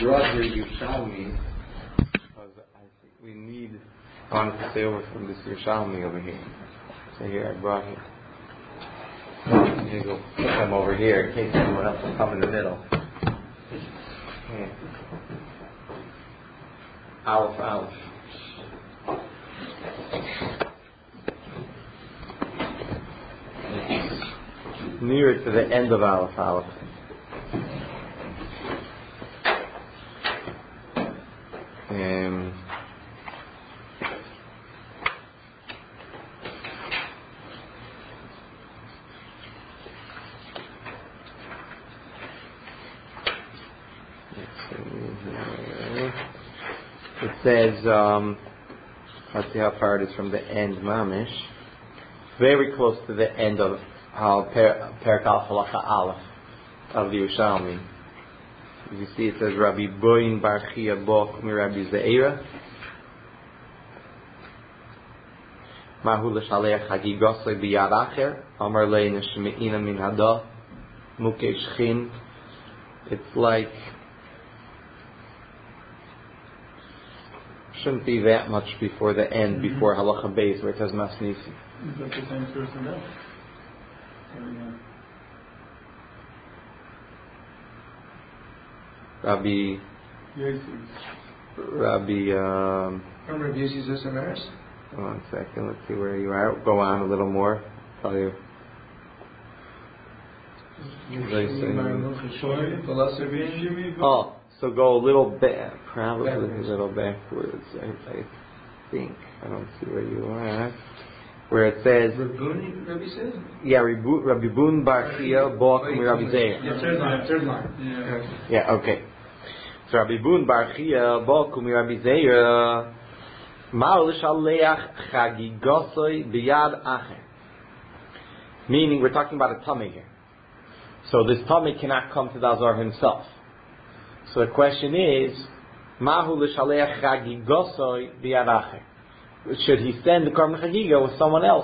brought here Yerushalmi because I think I wanted to stay over from this Yerushalmi over here. So here I brought him. I'm going to go put them over here in case anyone else will come in the middle. Yeah. Aleph. Nearer to the end of Aleph. It says, let's see how far it is from the end, Mamish. Very close to the end of Perek Aleph Halacha Aleph of the Yerushalmi. As you see, it says, Rabbi Boyin Bar Chia Bo Kumi Rabbi Zeira Mahu L'Shaleach Hagigosoi B'Yad Acher Amar Lei Neshme'ina Min Hada Mukei Shchin. It's like, shouldn't be that much before the end, before Halacha Beis, where it says Masnisi. Is that the same person now? Rabbi From Rabbi Yossi Zosamaris? One second, let's see where you are. Go on a little more. Tell you. Oh, so go a little back, probably backwards. A little backwards. I think I don't see where you are. Where it says, Rabbi says? Yeah, Rabbi Bun Bar Chia Bo Kumi Rabbi Zeir. Yeah, third line. Yeah, okay. So Rabbi Bun Bar Chia Bo Kumi Rabbi Zeir Ma'al Shaleach Chagigosoi B'Yad Acher. Meaning, we're talking about a tummy here. So this tummy cannot come to the Azar himself. So the question is, Mahu L'Shaleach Chagigosoi B'Yad Acher. Should he send the Korban Chagiga with someone else,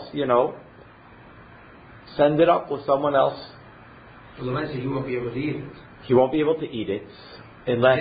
Send it up with someone else. Well, he won't be able to eat it. He won't be able to eat it. Unless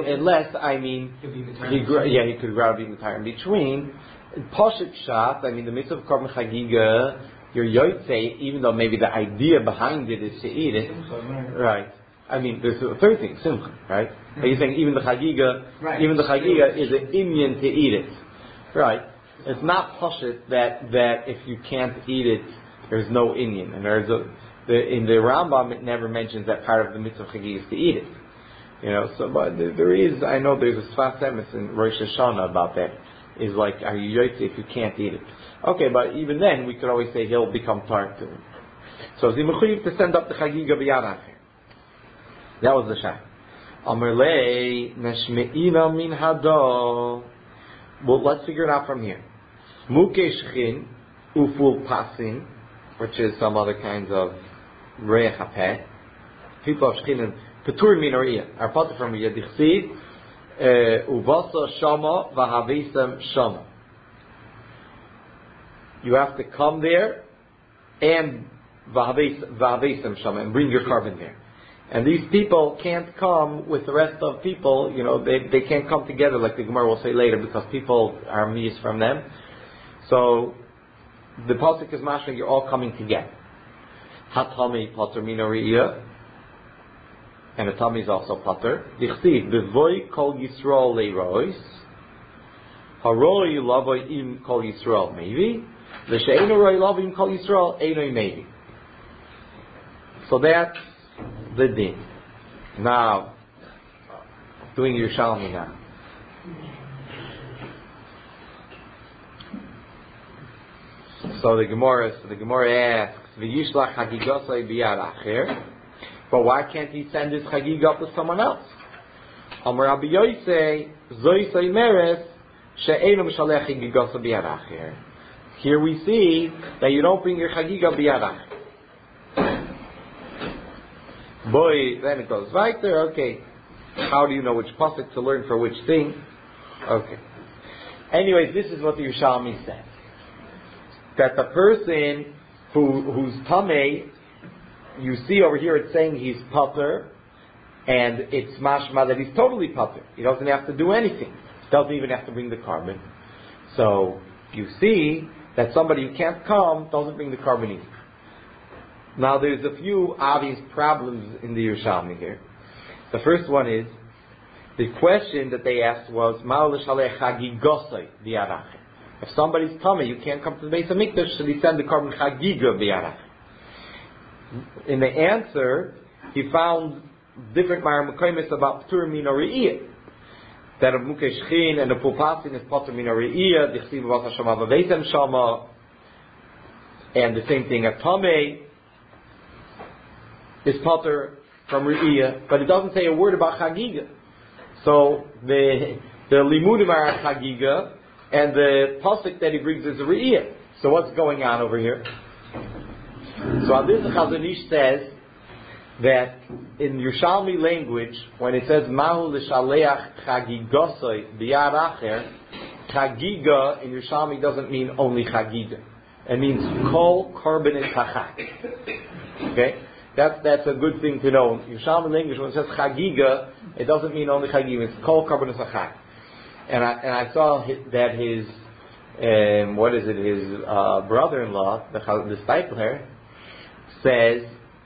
he could grab even time in between. Poshet Pshat, the mitzvah of Korban Chagiga, your Yotzei, even though maybe the idea behind it is to eat it. Right. There's a third thing, Simcha, right? Are you saying even the Chagiga is an Inyan to eat it? Right. It's not Poshet that if you can't eat it, there's no Inyan. And in the Rambam, it never mentions that part of the mitzvah of Chagiga is to eat it. But I know there's a Sfas Emes in Rosh Hashanah about that. Is like, are you Yotzei if you can't eat it? Okay, but even then, we could always say he'll become tar to him. So, Zimuchiv to send up the Chagiga B'Yad Acher. That was the Shah. Amerlei Neshme'ina Min Hado. Well, let's figure it out from here. Mukei Shchin Uful Pasin, which is some other kinds of Reach HaPeh. People of Shchin Petur Min Ariyah are part from Yedichsi Uvasa Shama Vahavisam Shama. You have to come there and Vahavisam Shama and bring your carbon there. And these people can't come with the rest of people, they can't come together like the Gemara will say later because people are miyas from them. So the pasuk is mashing, you're all coming together. Hatami pater min ariyah, and the tummy is also pater. Dichsiv b'voy kol Yisrael leirois, haroi lavoi im kol Yisrael maybe, v'she'enu roi lavoi im kol Yisrael einoi maybe. So that's the din. Now, doing Yerushalmi now. So the Gemara asks, "V'yishlach hagigosai b'yad acher," but why can't he send his chagiga up with someone else? Amar Rabbi Yosei, Zoisei Meres, she'enu mishalech hagigosai b'yad acher. Here we see that you don't bring your chagiga b'yad acher. Boy, then it goes weiter. Okay, how do you know which pasuk to learn for which thing? Okay. Anyways, this is what the Yerushalmi says. That the person whose tamei, you see over here it's saying he's pater, And it's mashma that he's totally patur. He doesn't have to do anything. He doesn't even have to bring the carbon. So you see that somebody who can't come doesn't bring the carbon either. Now there's a few obvious problems in the Yerushalmi here. The first one is, the question that they asked was, Ma'al l'shalech hagigosai b'yarach. If somebody's coming, you can't come to the Beis HaMikdash, should he send the carbon chagiga b'yarach? In the answer, he found different Ma'ar about P'tur Min HaRe'iyah. That of Mukesh Chin and the Pupasin is P'tur Min HaRe'iyah, Dichsiv V'as HaShama V'Veitem Shama, and the same thing at Tamei is P'tur from Re'iyah, but it doesn't say a word about Chagiga. So the Limudim are Chagiga, and the Pasuk that he brings is a Re'iyah. So what's going on over here? So on this, the Chazon Ish says that in Yerushalmi language, when it says Mahu l'shaleach chagigosoi b'yad acher, chagiga in Yerushalmi doesn't mean only chagiga. It means kol korbanis hachag. Okay, that's a good thing to know. In Yerushalmi language, when it says chagiga, it doesn't mean only chagiga. It's kol korbanis hachag. And I saw that his his brother-in-law, the Steipler, says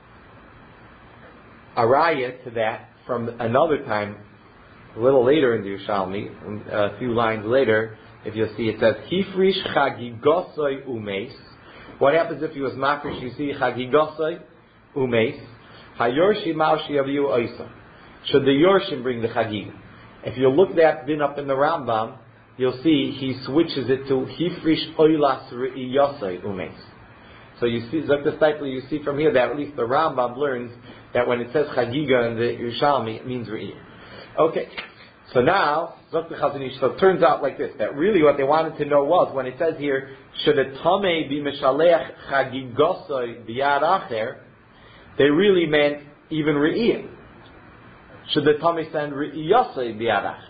a raya to that from another time, a little later in the Yerushalmi, a few lines later, if you'll see, it says, Hifrish chagigosoi umeis. What happens if he was makrish? You see, chagigosoi umeis. Hayorshi maushi aviyu oisa. Should the Yorshim bring the chagig? If you look that din up in the Rambam, you'll see he switches it to Hifrish oilas re'iyosoi umeis. So you see, Dr. Steipler, you see from here that at least the Rambam learns that when it says Chagiga in the Yerushalmi, it means Re'iyah. Okay, so now, Dr. Chazon Ish, so it turns out like this, that really what they wanted to know was, when it says here, should a Tamei be Meshaleach Chagigosoi b'yad acher, they really meant even Re'iyah. Should the Tamei send Re'iyosoi b'yad acher?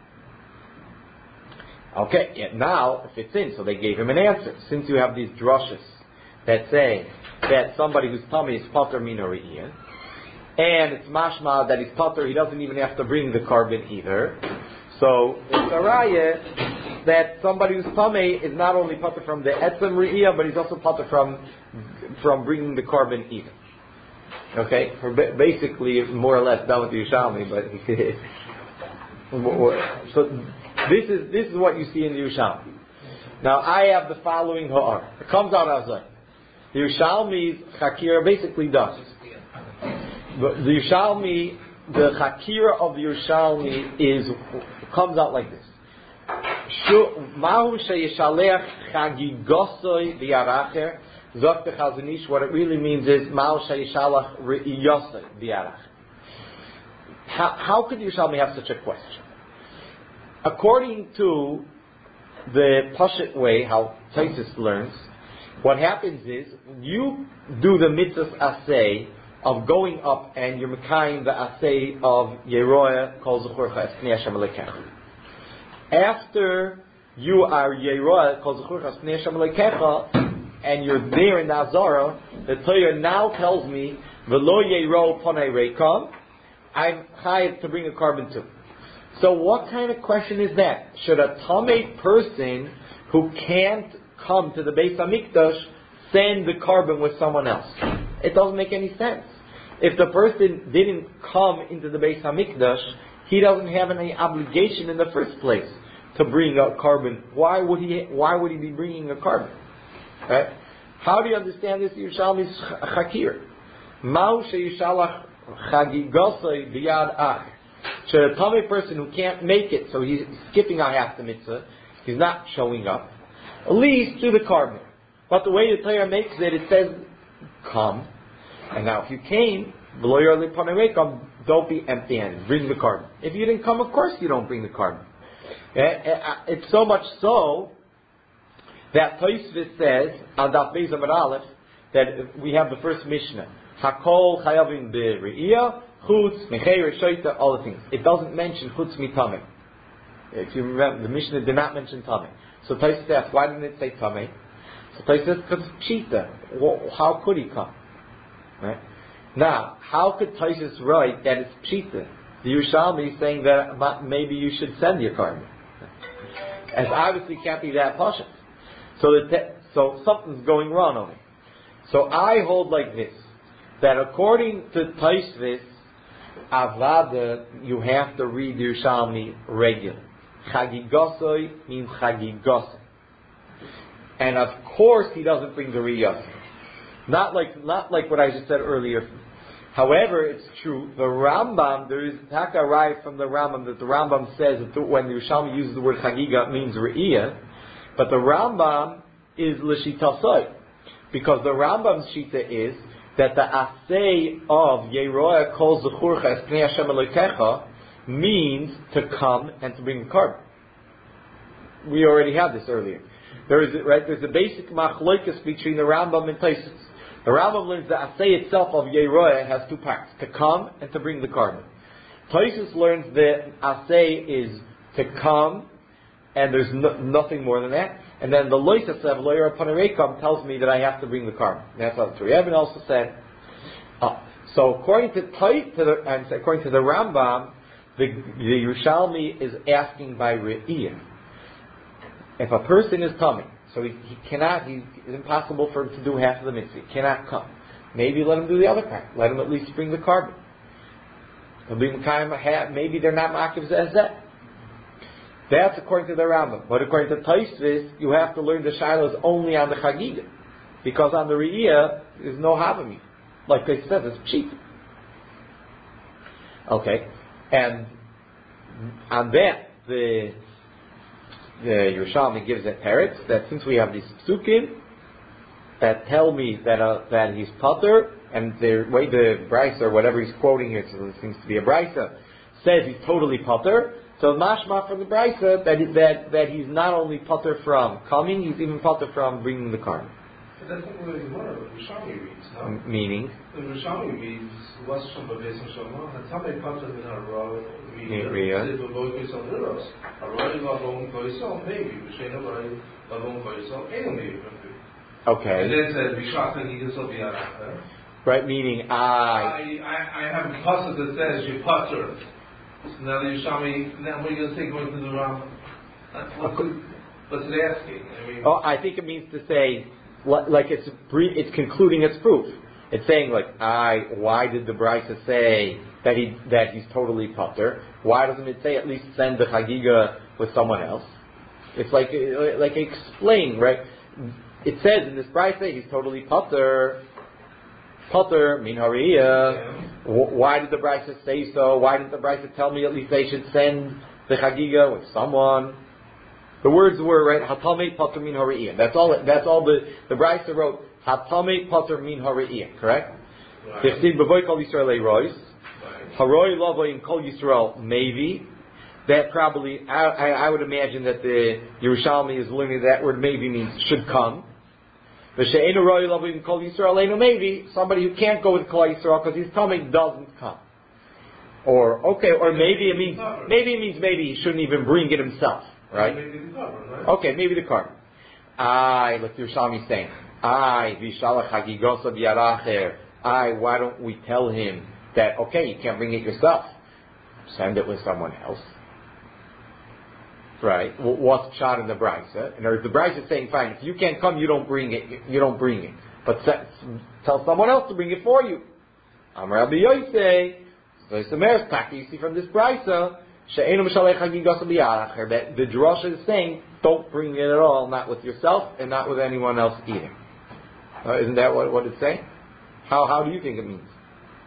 Okay, yeah, now, it fits in, so they gave him an answer. Since you have these drushes that say that somebody whose tummy is pater min re'iyah, and it's mashma that he's pater, he doesn't even have to bring the carbon either. So it's a raya that somebody whose tummy is not only pater from the etzem re'iyah, but he's also pater from bringing the carbon either. Okay, basically more or less done with the Yerushalmi, but so this is what you see in the Yerushalmi. Now I have the following ha'ar. It comes out as a the Yerushalmi's Chakira basically does. The Yerushalmi, the Chakira of the Yerushalmi comes out like this. Mahu sheyishalech chagigosoi v'yaracher zok Chazon Ish. What it really means is Mahu sheyishalach re'iyosoi v'yaracher. How could the Yerushalmi have such a question? According to the Pashut way, how Taisus learns, what happens is, you do the mitzvah asay of going up and you're mekayim the asay of Yeroah kol zechurcha es pnei Hashem elekecha. After you are Yeroah kol zechurcha es pnei Hashem elekecha, and you're there in the Azara, the Torah now tells me, v'lo Yero ponei reikam, I'm chayav to bring a carbon too. So what kind of question is that? Should a tamei person who can't come to the Beis HaMikdash send the carbon with someone else? It doesn't make any sense. If the person didn't come into the Beis HaMikdash, he doesn't have any obligation in the first place to bring a carbon. Why would he be bringing a carbon? Right? How do you understand this Yerushalmi's Chakir? Ma'u sheyishalach chagigosoi b'yad ach. Should a tamei person who can't make it, so he's skipping out half the mitzvah, he's not showing up, at least do the carbon. But the way the Torah makes it, it says, come. And now if you came, don't be empty-handed. Bring the carbon. If you didn't come, of course you don't bring the carbon. It's so much so that Tosfos says, on Daf Beis Amud Aleph, that we have the first Mishnah. Hakol chayavim b're'iyah, chutz, mecheir, shoita, all the things. It doesn't mention chutz mitameh. If you remember, the Mishnah did not mention tameh. So Tosfos asks, why didn't it say tameh? So Tosfos says, because it's pshita. Well, how could he come? Right? Now, how could Taisus write that it's Pshita? The Yerushalmi is saying that maybe you should send your carbon. As obviously can't be that pashut. So something's going wrong on it. So I hold like this, that according to Taisus, Avada, you have to read Yerushalmi regularly. Chagigosoi means chagigosoi. And of course he doesn't bring the Riyah. Not like what I just said earlier. However, it's true, the Rambam, there is Taka right from the Rambam, that the Rambam says that when the Yerushalmi uses the word Chagiga, it means Re'iyah, but the Rambam is L'shitasoi, because the Rambam's Shita is that the Asay of Yeroah Kol Zechurcha Es Pnei Hashem Elokecha means to come and to bring the carbon. We already had this earlier. There's a basic machloikus between the Rambam and Taisus. The Rambam learns the Asay itself of Yeroah has two parts, to come and to bring the carbon. Taisus learns that Asay is to come, and there's nothing more than that. And then the Loisa Sev, Loyer Panarekam, tells me that I have to bring the carbon. That's what the Rebbe also said. So according to the Rambam, the Yerushalmi is asking by Re'iyah. If a person is coming, so he cannot, it's impossible for him to do half of the mitzvah. He cannot come. Maybe let him do the other part. Let him at least bring the carbon. Maybe they're not makivs as that. That's according to the Rambam. But according to Taisvis, you have to learn the shilas only on the Chagiga. Because on the Re'iyah, there's no Havami. Like they said, it's cheap. Okay. And on that, the Yerushalmi gives a parrot that since we have these psukim that tell me that he's pater, and the way the Brisa or whatever he's quoting here, so it seems to be a Brisa, says he's totally pater. So mashma from the Brisa that he's not only pater from coming, he's even pater from bringing the carbon. But that's not what the Yerushalmi reads, no? Meaning? The Yerushalmi reads, what's from the base of Shema? And some may pater in our raw maybe. Okay. And then says, right, meaning I have a passage that says you pater. So now the Yerushalmi, now what are you going to say going to the Rambam? What's it asking? I think it means to say, like it's concluding its proof. It's saying why did the Brisa say that he's totally pater? Why doesn't it say at least send the Chagiga with someone else? It's like explain, right? It says in this Brisa he's totally pater. Pater min hariyah. Why did the Brisa say so? Why didn't the Brisa tell me at least they should send the Chagiga with someone? The words were right. Hatamei pater min hariyah. That's all the Brisa wrote. Hatamei pater min hariyah. Correct. Tichtiv b'voy kol Yisrael rois. Haroi lavo in kol Yisrael maybe. That probably I would imagine that the Yerushalmi is learning that word maybe means should come. V'she'enu roi lavo in kol Yisrael eno maybe somebody who can't go with kol Yisrael because his tummy doesn't come. Or maybe it means maybe he shouldn't even bring it himself. Right? Okay, maybe the carbon. Look, Yerushalmi saying, Vishalach Hagigosa Biaracher. Why don't we tell him that, okay, you can't bring it yourself. Send it with someone else. Right? What's shot in the Brisa? And the Brisa is saying, fine, if you can't come, you don't bring it. But tell someone else to bring it for you. Amar Rabbi Yosei, you see from this Brisa, that the drasha is saying, don't bring it at all, not with yourself and not with anyone else either. Isn't that what it's saying? How do you think it means?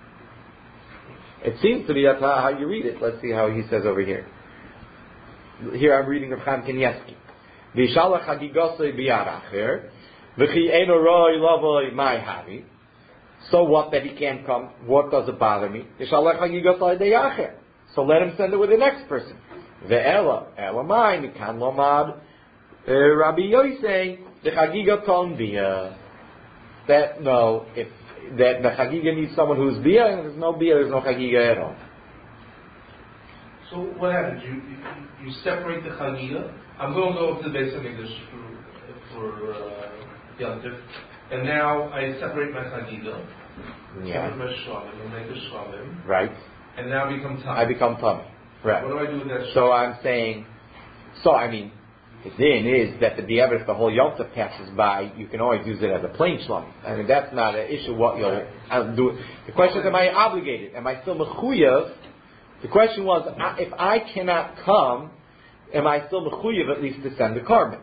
It seems to be that's how you read it. Let's see how he says over here. Here I'm reading of Chaim Kanievsky. V'shalach hagigosei biyaracher v'chi eno roi lavoi mai havi. So what that he can't come? What does it bother me? V'shalach hagigosei deyacher. So let him send it with the next person. Ve'ela mai mikan lomad Rabbi Yosei the chagiga ton bia. That if that the chagiga needs someone who's bia, and there's no bia, there's no chagiga at all. So what happens? You separate the chagiga. I'm going to go up to the base of English for Yom Tov, and now I separate my chagiga. Yeah. You make a shlavim. Right. And now become tummy. I become tummy. Right. What do I do with that shlavim? So I'm saying, the din is that if the whole Yom Tov passes by, you can always use it as a plain shlamim. I mean, that's not an issue what you'll do. The question is, am I obligated? Am I still mechuyev? The question was, if I cannot come, am I still mechuyev at least to send the carbon?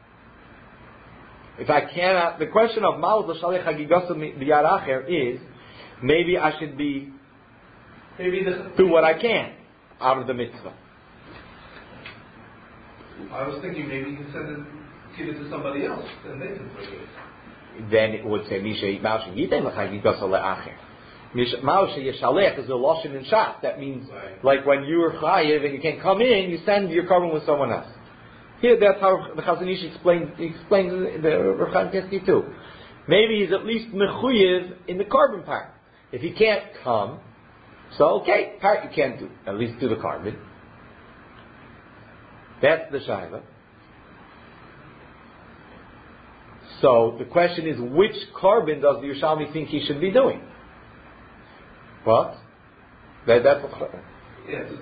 If I cannot, the question of Ma'uz l'shalech hagigasa b'yad acher is, maybe I should do what I can out of the mitzvah. I was thinking maybe you can give it to somebody else, and they can bring it. Then it would say, Misha Ma'ush yiten l'chagigasa le'acher. Ma'ush yeshalech is a loshen in shas. That means, like when you are chayiv and you can't come in, you send your carbon with someone else. Here, that's how the Chazon Ish explains the Rav Chaim Kanievsky too. Maybe he's at least mechuyev in the carbon part. If he can't come, so okay, part you can't do. At least do the carbon. That's the shayla. So the question is, which carbon does the Yerushalmi think he should be doing? What? That's Yes.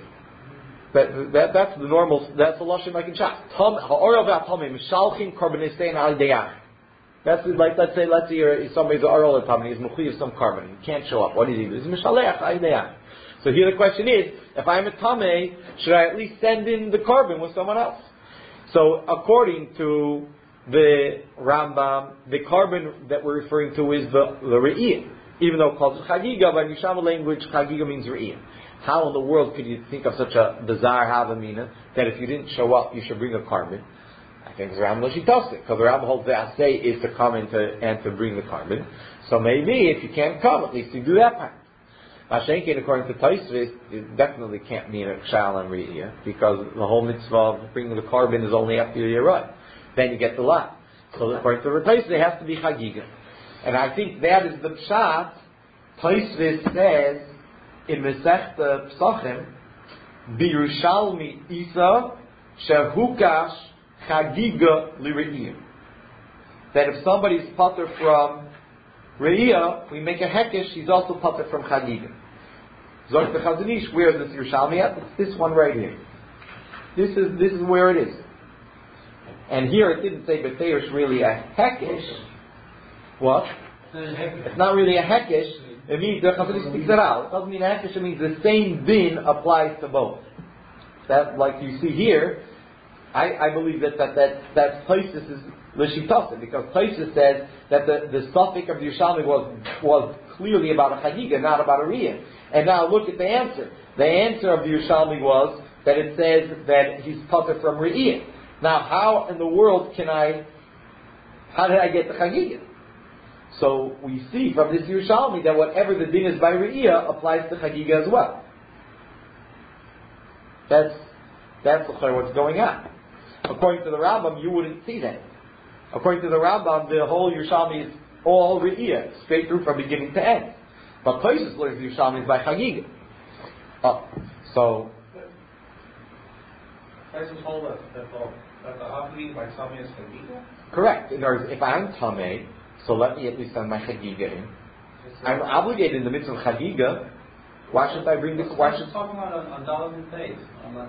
That's the normal. That's the lashon like in Shas. Ha'orav v'atamim mishalchim karbonistain al deyach. That's like let's say somebody's oral at tamim. He's mechuyev some carbon. He can't show up. What does he do? He's mishalech al deyach. So here the question is, if I'm a tamei, should I at least send in the carbon with someone else? So according to the Rambam, the carbon that we're referring to is the re'iyah. Even though it calls it chagiga, but in Yishama language, chagiga means re'iyah. How in the world could you think of such a bizarre havamina that if you didn't show up, you should bring a carbon? I think the Rambam does it, because the Rambam holds the asay is to come and to bring the carbon. So maybe if you can't come, at least you do that part. Mashenkin, according to Tosfos, it definitely can't mean a shal and re'iyah, because the whole mitzvah of bringing the carbon is only after you're right. Then you get the lot. So according to Tosfos, it has to be chagiga. And I think that is the pshat. Tosfos says in Masechta Pesachim, B'Yerushalmi Isa Shehukash Chagiga L'Re'iyah. That if somebody is pater from Re'iyah, we make a hekesh, he's also pater from Chagiga. Zok the Chazon Ish, where is this Yerushalmi at? It's this one right here. This is where it is. And here it didn't say but there's really a hekesh. What? It's not really a hekesh. It means the Chazon Ish speaks it out. It doesn't mean a hekesh. It means the same din applies to both. That, like you see here, I believe that Tosfos is l'shitasa, because Tosfos says that the suffix of the Yerushalmi was clearly about a chagiga, not about a riyah. And now look at the answer. The answer of the Yerushalmi was that it says that he's pater from riyah. Now, how in the world how did I get the chagiga? So we see from this Yerushalmi that whatever the din is by riyah applies to chagiga as well. That's what's going on. According to the Rambam, you wouldn't see that. According to the Rambam, the whole Yerushalmi is all re'iyah, straight through from beginning to end. But Tosfos learns the Yerushalmi is by chagiga. So Tosfos told us that the Havli by Tamei is chagiga. Correct. In other words, if I'm Tamei, so let me at least send my chagiga in. I'm obligated in the midst of chagiga. Why should I bring this? Why should talking about on Dalet and Beis?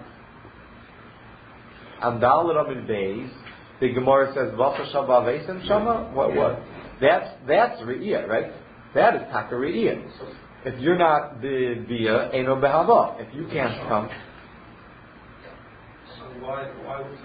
On Dalet and Beis, the Gemara says Vacha Shava Veisen Shama. What? That's re'iyah, right? That is taka re'iyah. If you're not the bia, eno behava. If you can't come. So why would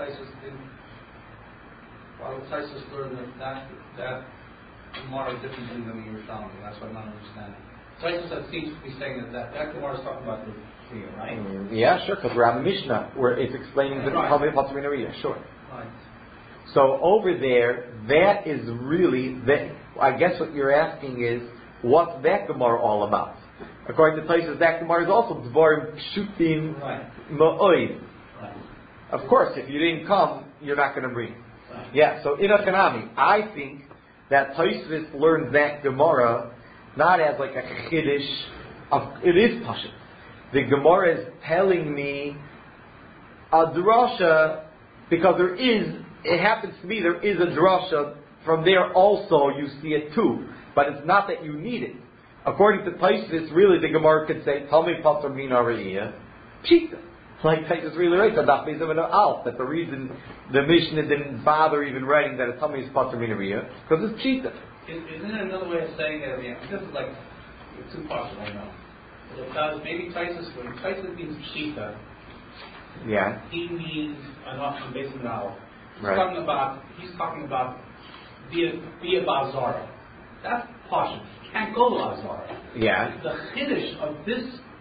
Tosfos learn that Gemara is different than the Yerushalmi? That's what I'm not understanding. Tosfos seems to be saying that Gemara is talking about the Riyah, right? Yeah, sure, because we have a Mishnah where it's explaining the Talmud Patur in Riyah. Sure. Right. So over there, that is really I guess what you're asking is, what's that Gemara all about? According to Tosfos, that Gemara is also Dvarim Pshutim Ma'oid. Right. Of course, if you didn't come, you're not going to bring. Right. Yeah. So in a Chanami, I think that Tosfos learns that Gemara not as like a chiddush. It is pashut. The Gemara is telling me a drasha because it happens to be there is a drasha from there also you see it too, but it's not that you need it. According to Taisus, really the Gemara could say, Talmei Pater Mina Re'iyah, Pshita. Like Taisus really writes on Daf Bezim and Alf, that the reason the Mishnah didn't bother even writing that a Talmei is Pater Mina Re'iyah, because it's Pshita. Isn't it another way of saying it? I mean, this is like two parts I know. Because maybe Taisus, when Taisus means Pshita, Yeah. he means an Bezim and Alf. Right. He's talking about be a Bazara. That's partial. Can't go to Azara. Yeah. The Kiddush of the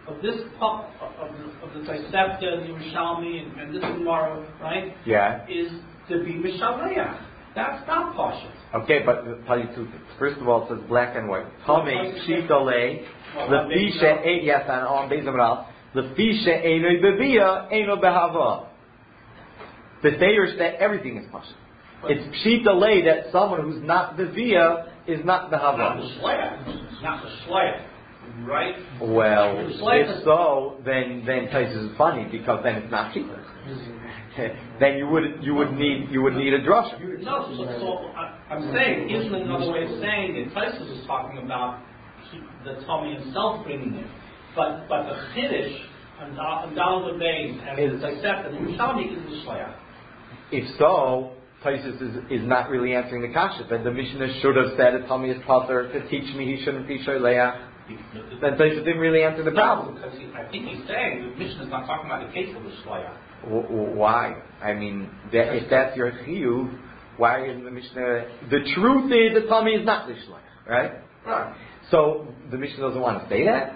Tosefta, the Yerushalmi, and this tomorrow, right? Yeah. Is to be Mishalayach. That's not partial. Okay, but I'll tell you two things. First of all, it says black and white. Talmei Pshita Le, Lefisha yes, and on Bezim Ral, Lefisha Einoi Bevia, Eino Behava. The Deir that everything is partial. It's Pshita Le that someone who's not Bevia is not Behava. Not the Shleach. Not the Shleach. Right? Well, if so, then Taisus is funny because then it's not Pshita. Then you would need a drasha. No, so I'm saying, isn't another way of saying it? Taisus is talking about the Talmud himself bringing it, but the Kiddush and down the base and the Tosefta and the Yerushalmi is the Shleach. If so, Taisus is not really answering the kasha. Then the Mishnah should have said a Talmud is pater to teach me he shouldn't be shoyleach. Then Taisus didn't really answer the problem. Because I think he's saying the Mishnah is not talking about the case of the Shleach. Why? I mean, if that's your chiyuv, why in the Mishnah? The truth is the Talmud is not the shleach, right? Right. So the Mishnah doesn't want to say that.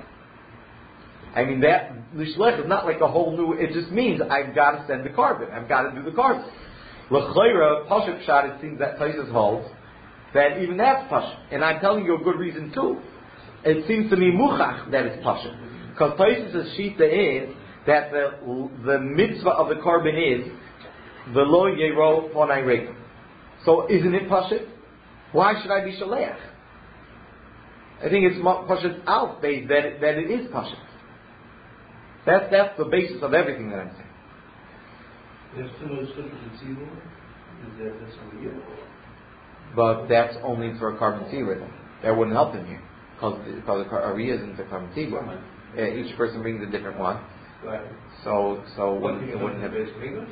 I mean, that the shleich is not like a whole new. It just means I've got to send the carbon. I've got to do the carbon. L'chayra pashup shot. It seems that Taisus holds that even that's pashup, and I'm telling you a good reason too. It seems to me muchach that it's pashup because Taisus' shita is that the mitzvah of the carbon is v'lo yero ponai regel. So isn't it pashup? Why should I be shaleach? I think it's pashup out based that it is pashup. That's the basis of everything that I'm saying. There's too much scriptures in Tzibur. Is there this over here? But that's only for a carbon tzibur. That wouldn't help him here because the Ariya isn't a carbon tzibur. Each person brings a different one. Right. So What it wouldn't have. basic English?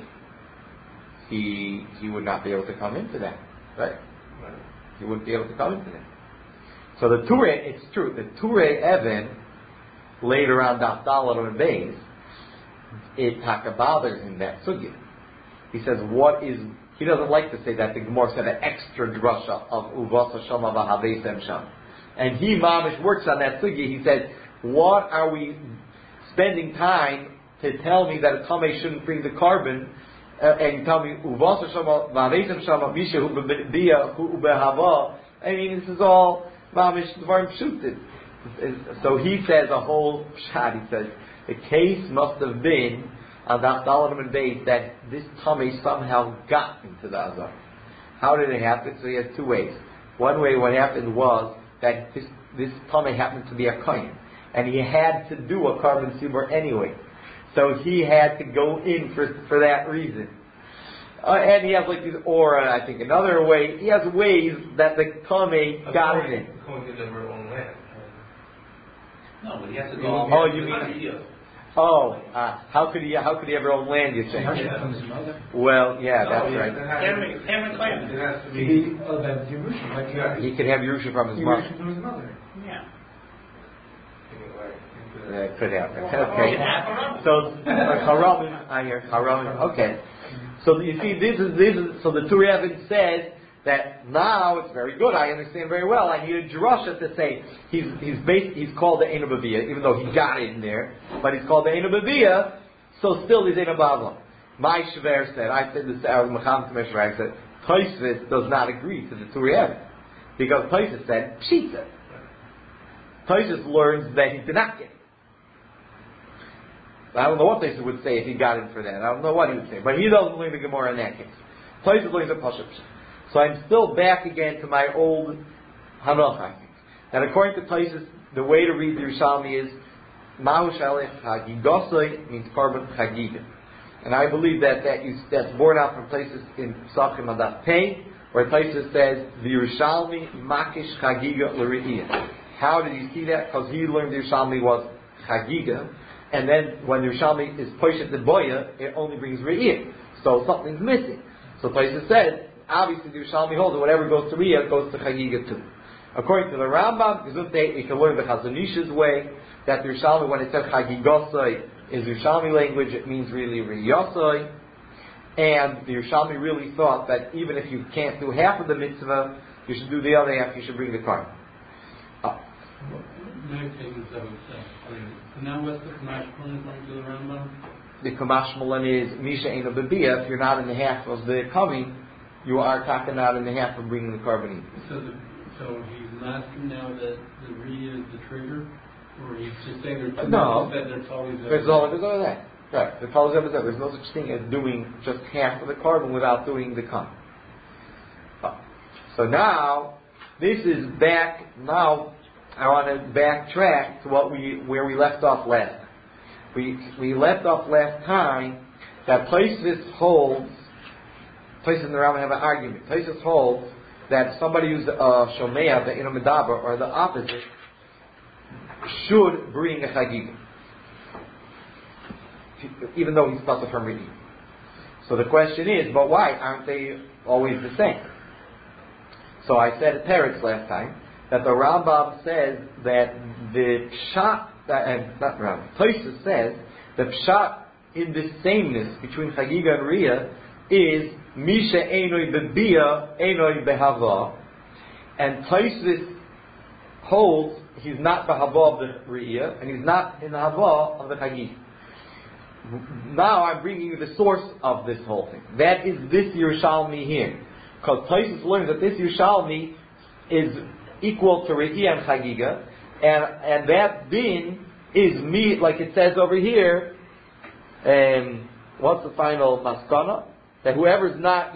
He would not be able to come into that, right? Right. He wouldn't be able to come into that. So the Ture, it's true. The Ture Evan later on Daf Dalet and Beis, it taka bothers him that sugya. He says, what is? He doesn't like to say that the Gemara said an extra drasha of Uvasa Shama V'Havesem Sham, and he mamish works on that sugya. He said, what are we spending time to tell me that a tamei shouldn't bring the carbon, and tell me uvasa shama v'avesem shama misha hu b'biyah hu b'hava. I mean, this is all mamish dvarim pshutim. So he says a whole pshat. He says the case must have been on Daf Dalet and Beis that this tamei somehow got into the azar. How did it happen? So he has two ways. One way, what happened was that this tamei happened to be a kohen. And he had to do a carbon tzibur anyway. So he had to go in for that reason. And he has like this aura, I think another way. He has ways that the Tamei got it in. The Kohen can never own land. No, but he has to go. Oh, you mean? Oh, how could he ever own land? You think? Well, yeah, that's right. It has to be. He could have Yerusha from his mother. Yeah. That could happen. Okay. So Haram, I hear Haram. Okay. So you see, this is so the Tur Evan says that now it's very good. I understand very well. I need a drasha to say he's called the Eino Bavia, even though he got it in there, but he's called the Eino Bavia. So still he's Eino Bavla. My Shver said, I said this. I was Mecham Temeshver. I said Tosfos does not agree to the Tur Evan because Tosfos said Pshita. Tosfos learns that he did not get it. I don't know what Tosfos would say if he got in for that. I don't know what he would say, but he doesn't learn the Gemara in that case. Tosfos learns a pashup. So I'm still back again to my old Hanoch, I think. That according to Tosfos, the way to read the Yerushalmi is Mahu Shalech Hagigosoi means carbon Chagiga. And I believe that's borne out from places in Psachim Adat Pei, where Tosfos says the Yerushalmi Makish Chagiga L'Re'iyah. How did he see that? Because he learned the Yerushalmi was Chagiga, and then when the Yerushalmi is Poshet the Boya, it only brings Re'iyah. So something's missing. So Tosfos said, obviously the Yerushalmi holds that whatever goes to Re'iyah goes to Chagiga too. According to the Rambam, you can learn the Chazon Ish's way, that the Yerushalmi, when it says Chagigosai, is Yerushalmi language, it means really Re'iyosai. And the Yerushalmi really thought that even if you can't do half of the mitzvah, you should do the other half, you should bring the carbon. Now what's the Kamash Mullen going to the Rambam? The Kamash Mullen is Misha Eino Bebiyah. If you're not in the half of the Kami, you are talking out in the half of bringing the carbon. So he's asking now that the Re is the trigger? Or he's just saying there's no, there's always that. Right. There's no such thing as doing just half of the carbon without doing the Kami. So now, this is back, now I want to backtrack to where we left off last time. We left off last time that Tosfos holds, Tosfos in the Rambam have an argument. Tosfos holds that somebody who's Shomea, the Eino Medaber, or the opposite, should bring a Chagiga, even though he's Patur from Re'iyah. So the question is, but why aren't they always the same? So I said at Teretz last time that the Rambam says that the Pshat, Tosfos says the Pshat in the sameness between Chagiga and Re'iyah is Misha Einoi Bebiyah Einoi Behava, and Tosfos holds he's not Behava of the Re'iyah and he's not in the Hava of the Chagiga. Now I'm bringing you the source of this whole thing. That is this Yerushalmi here. Because Tosfos learns that this Yerushalmi is equal to Re'iyah and Chagiga, and that din is me, like it says over here. What's the final maskana? That whoever's not,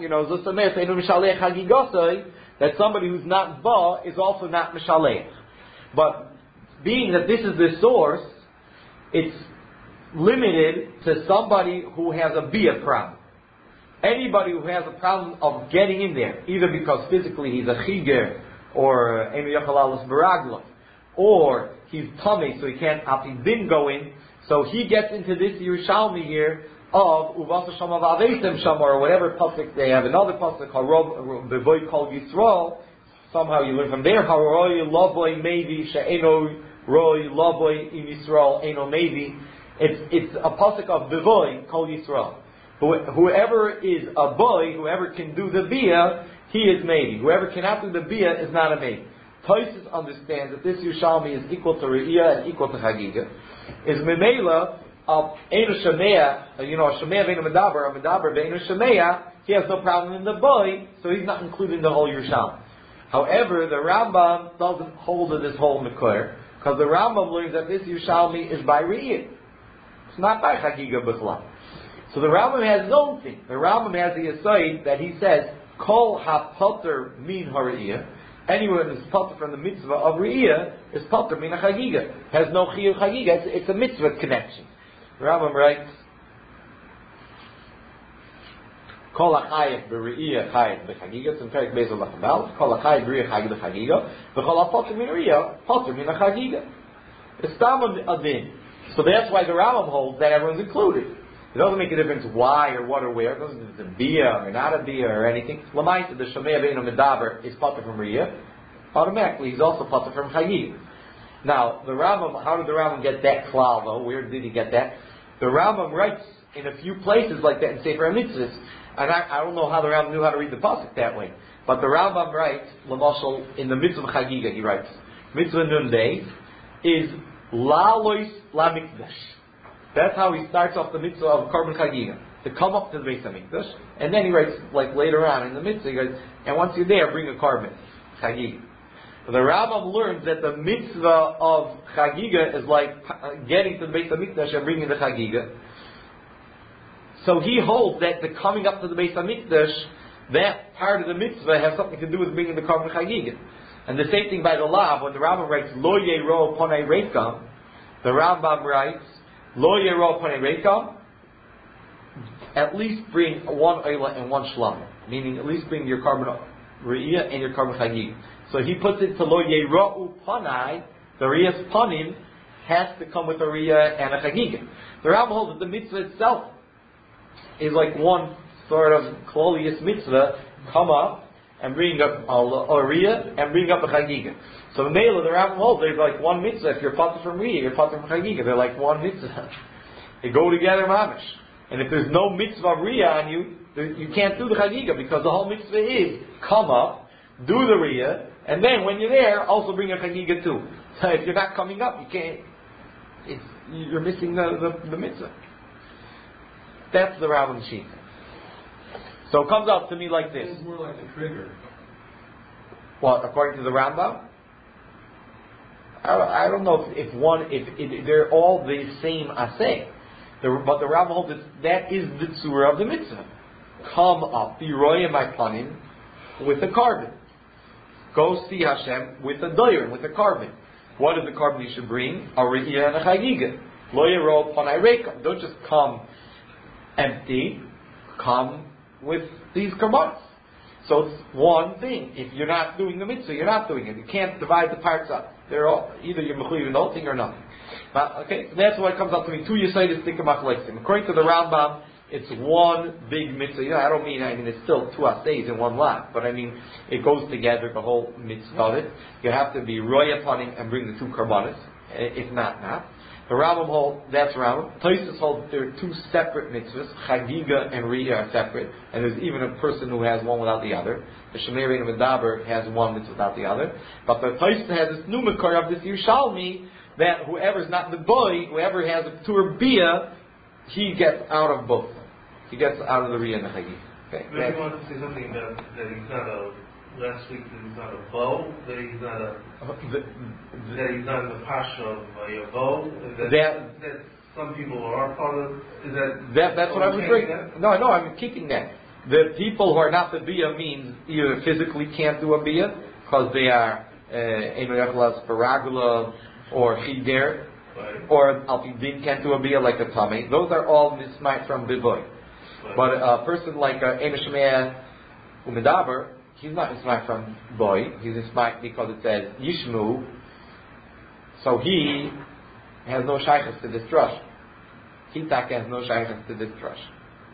that somebody who's not ba is also not mishalech. But being that this is the source, it's limited to somebody who has a bia problem. Anybody who has a problem of getting in there, either because physically he's a chiger, or enu yachalalas baragla, or he's tummy, so he can't, he didn't go in, so he gets into this Yerushalmi here of uvasa shama v'aveitem shama, or whatever pasuk they have. Another pasuk called the boy called Yisrael. Somehow you learn from there. Haroi lavoy mevi she'eno roi lavoy im Yisrael eno mevi. It's a pasuk of the boy called Yisrael. Whoever is a boy, whoever can do the bia, he is maybe. Whoever cannot do the bia is not a maybe. Tosfos understands that this Yerushalmi is equal to Re'iyah and equal to Chagiga. Is Memela of Eino Shemea, a Shemea Ve'eino Medaber, a Medaber Ve'eino Shemea, he has no problem in the boy, so he's not including the whole Yerushalmi. However, the Rambam doesn't hold to this whole Mekor, because the Rambam learns that this Yerushalmi is by Re'iyah. It's not by Chagiga B'chlam. So the Rambam has his own thing. The Rambam has the aside that he says, Kol ha-poter min ha-re'iyah. Anyone who is poter from the mitzvah of re'iyah is poter min ha-chagiga. Has no chiyuv chagiga. It's a mitzvah connection. The Rambam writes, Kol ha-chayev b're'iyah chayev b'chagiga. It's in Perek Beis L'Chabal. Kol ha-chayev b're'iyah chayev b'chagiga. V'chol ha-poter min re'iyah, poter min ha-chagiga. It's tam adin. So that's why the Rambam holds that everyone's included. It doesn't make a difference why or what or where. It doesn't if it's a bia or not a bia or anything. Lamaita, the Shomea Ve'eino Medaber is patur from Re'iyah. Automatically, he's also patur from Chagiga. Now, the Rambam, how did the Rambam get that klal though? Where did he get that? The Rambam writes in a few places like that in Sefer HaMitzvahs, and I don't know how the Rambam knew how to read the pasuk that way. But the Rambam writes, L'mashal, in the mitzvah Chagiga, he writes, mitzvah nun day is la'lois la'mikdash. That's how he starts off the mitzvah of Korban Chagiga, to come up to the Beis HaMikdash, and then he writes, like later on in the mitzvah, he goes, and once you're there, bring a Korban Chagiga. The Rambam learns that the mitzvah of Chagiga is like getting to the Beis HaMikdash and bringing the Chagiga. So he holds that the coming up to the Beis HaMikdash, that part of the mitzvah has something to do with bringing the Korban Chagiga. And the same thing by the Lav, when the Rambam writes, Lo Yero Ponei Reikam, the Rambam writes, Lo Yero Ponei Reikam, at least bring one Oila and one Shlama. Meaning, at least bring your Korban Re'iyah and your Korban Chagiga. So he puts it to lo yera'u panai. The riyas panim has to come with a riyah and a chagiga. The Rambam holds that the mitzvah itself is like one sort of klolius mitzvah. Come up and bring up a riyah and bring up a chagiga. So the male of the Rambam holds there's like one mitzvah. If you're patur from riyah, you're patur from chagiga. They're like one mitzvah. They go together, mamish. And if there's no mitzvah riyah on you, you can't do the chagiga because the whole mitzvah is come up, do the riyah, and then when you're there, also bring a chagiga too. So if you're not coming up, you can't. You're missing the mitzvah. That's the Rambam sheet. So it comes out to me like this. It's more like a trigger. What, according to the Rambam? I don't know if they're all the same asay. But the Rambam holds that is the tzura of the mitzvah. Come up, be roya my panim with a carbon. Go see Hashem with a doyer, with a carbon. What is the carbon you should bring? A riyah and a chagiga. Lo yero panai reika. Don't just come empty. Come with these karbanos. So it's one thing. If you're not doing the mitzvah, you're not doing it. You can't divide the parts up. They're all either you're mechuyev in the whole thing or nothing. But okay, so that's why it comes out to me. Two yesayis tikka machleksim. According to the Rambam, it's one big mitzvah. I mean it's still two asays in one lot, but I mean it goes together, the whole mitzvah of it. You have to be roya panim and bring the two karbanos. If not. The Rambam holds, that's Rambam. Tosfos holds there are two separate mitzvahs, chagiga and riyah are separate, and there's even a person who has one without the other. The Shemir and Medaber has one mitzvah without the other. But the Tosfos has this new makar of this Yerushalmi, that whoever's not the boy, whoever has a p'tur bia, he gets out of both. He gets out of the riyah and the chagiga. Okay. Maybe you want to say something that he's not a. Last week that he's not a bow, that he's not a. That he's not in the pasha of a bow. That some people are part of. Is that's what I was bringing. No, I'm keeping that. The people who are not the bia means either physically can't do a bia because they are eno yachlas paragula or chider, or alpidin can't do a bia like a tummy. Those are all mismite from bivoy. But a person like eno shemeh umedaber, he's not mismite from boy. He's mismite because it says yishmu. So he has no shaykhs to this drush. Hitaka has no shaykhs to this drush.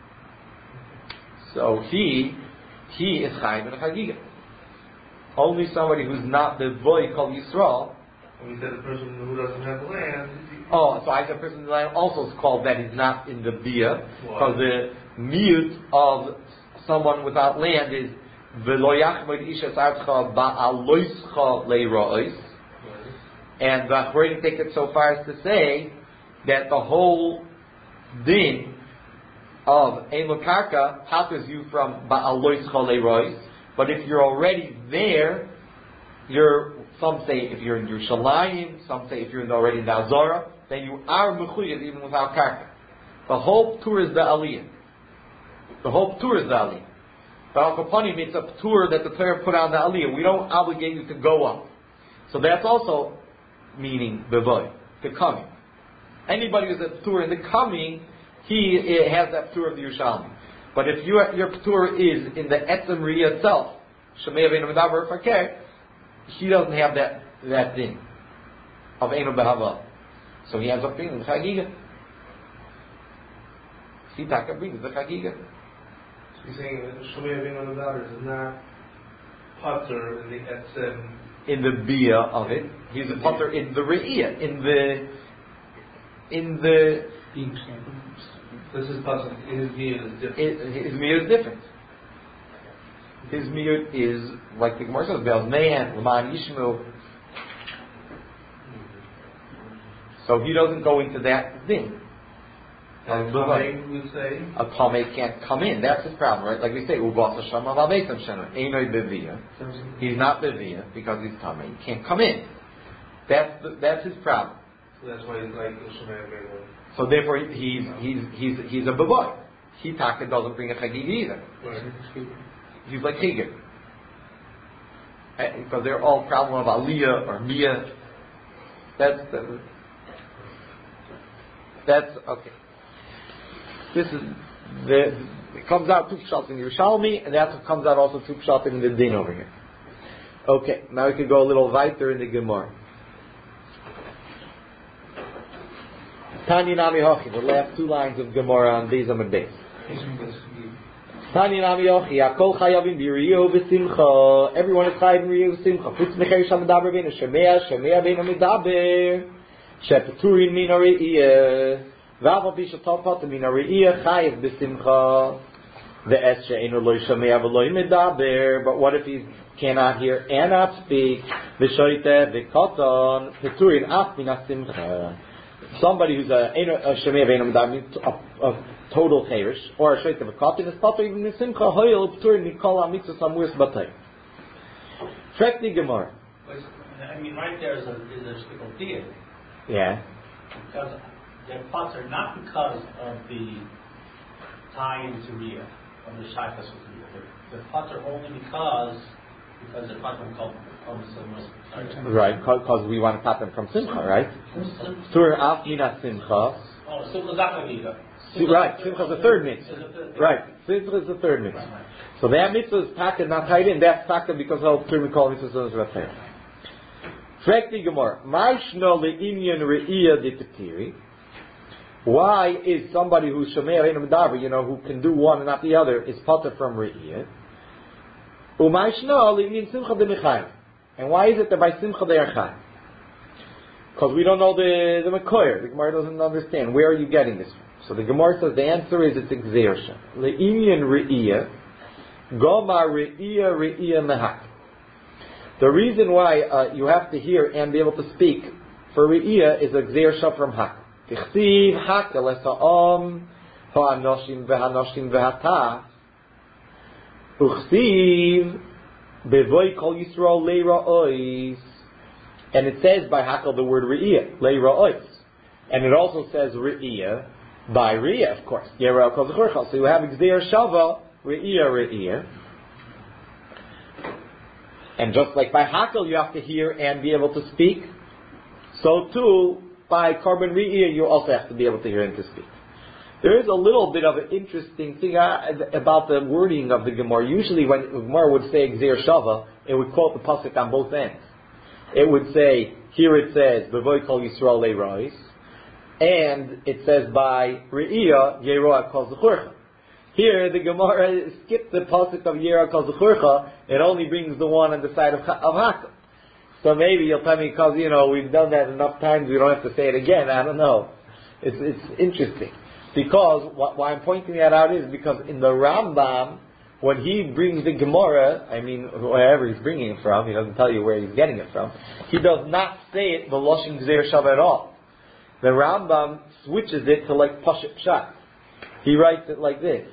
So he is chayim in a chagiga. Only somebody who's not the boy called Yisrael. And we said the person who doesn't have the land. Oh, so I said the person in the land also is called that he's not in the bia because the mute of someone without land is v'lo yachmod isha tzartcha ba'aloischa le'ro'os. And the Achronim take it so far as to say that the whole din of Ein Karka patters you from ba'aloischa le'ro'os. But if you're already there, some say if you're in Yerushalayim, some say if you're already in the Azara, then you are mechuyev even without karka. The whole tour is the aliyah. The whole tour is the aliyah. But al kapanim, it's a tour that the Torah put on the aliyah. We don't obligate you to go up. So that's also meaning bevoy, the coming. Anybody who's at tour in the coming, he has that tour of the Yerushalmi. But if your tour is in the etzem riyah itself, shemei avinu medaber fakir, he doesn't have that thing of Eino Behava. So he ends up being the Chagiga. Sitaka brings the Chagiga. So he's saying that Shomei Avinu Medaber is not Potter in the Etzem. In the Bia of it. He's a Potter in the Re'iyah. In the This is Potter. His Miyut is different. His Miyut is different. His miyut is, like the Gemara says, Be'al Me'an, L'man Yishmu. So he doesn't go into that thing. And Tomei would say? A Tomei can't come in. That's his problem, right? Like we say, Ubas Hashem Avavesam Shena. Einoi Beviyah. He's not Beviyah because he's Tomei. He can't come in. That's his problem. So that's why he's like Shomei Avinu. So therefore he's a Bevoy. Hitaka doesn't bring a Chagig either. Right. He's like Higgin. Because they're all problem of Aliyah or Miyah. That's okay. This is it comes out two pshat in Yerushalmi, and that's what comes out also two pshat in the din over here. Okay, now we can go a little weiter in the Gemara. Tanya Nami Hochi, the last two lines of Gemara on Beis Amud Beis. Tanya Nami Hochi, Akol Chayavim B'Riyo V'Simcha. Everyone is chayav in Riyo V'Simcha. Chutz Mecher Shamidaber Bein Shemea Bein Amidaber. Shepeturin Min Ariyah. V'Aval B'Shal Topot Min Ariyah Chayav B'Simcha. The She'enu Lo Shemea V'Lo Midaber. But what if he cannot hear and not speak? V'Shoite V'Koton Peturin Af Min HaSimcha. Somebody who's a Shemei Ve'enu Midaber, a total cherish, or a Shoite V'Koton, is Pater even Simcha Hoyel Peturin Nikol HaMitzvos HaMuris Batay. Frekti Gemara. I mean, right there is a shtickle theory. Yeah. Because their pots are not because of the tie into Riyah, of the Shaitas with Riyah. The pots are only because the pots are called right, because we want to cut them from Simcha, right? Tur Af Mina Simcha. Oh, Simcha Zakavida. Right, Simcha is the third mitzvah. Right, Simcha is the third mitzvah. So that mitzvah is packed, not tied in. That's packed because of Tur Mikol Mitzvah is Rafael. Frekti Gemara. Maishno le'inyan re'iyah ditiptiri. Why is somebody who's Shomei Reinu Medaber, who can do one and not the other, is pater from re'iyah? Umaishno le'inyan simcha b'mechayim. And why is it that by simcha they are chayim? Because we don't know the Mekoyer. The Gemara doesn't understand. Where are you getting this from? So the Gemara says the answer is it's exertion. Le'inyan re'iyah. Goma re'iyah mehak. The reason why you have to hear and be able to speak for re'iyah is a gzersha from hak. Tichtiv hak lesa'om ha'anoshim v'hanoshim v'hatah uchsiv bevoy kol Yisrael le'ra'ois. And it says by hakel the word re'iyah, le'ra'ois. And it also says re'iyah by re'iyah, of course. Yera'o kol zechurcha. So you have gzer shava re'iyah. And just like by hakel you have to hear and be able to speak, so too by korban re'iyah you also have to be able to hear and to speak. There is a little bit of an interesting thing about the wording of the Gemara. Usually when the Gemara would say gzer shava, it would quote the pasuk on both ends. It would say, here it says, B'voy kol Yisrael le'rois, and it says by re'iyah, Yeroa kol zechurcha. Here, the Gemara skipped the pasuk of Yera Kol Zechurcha. It only brings the one on the side of Hakel. So maybe you'll tell me because we've done that enough times, we don't have to say it again. I don't know. It's interesting because why I'm pointing that out is because in the Rambam, when he brings the Gemara, wherever he's bringing it from, he doesn't tell you where he's getting it from. He does not say it the Loshin Gzer Shav at all. The Rambam switches it to like Pashut Pshat. He writes it like this.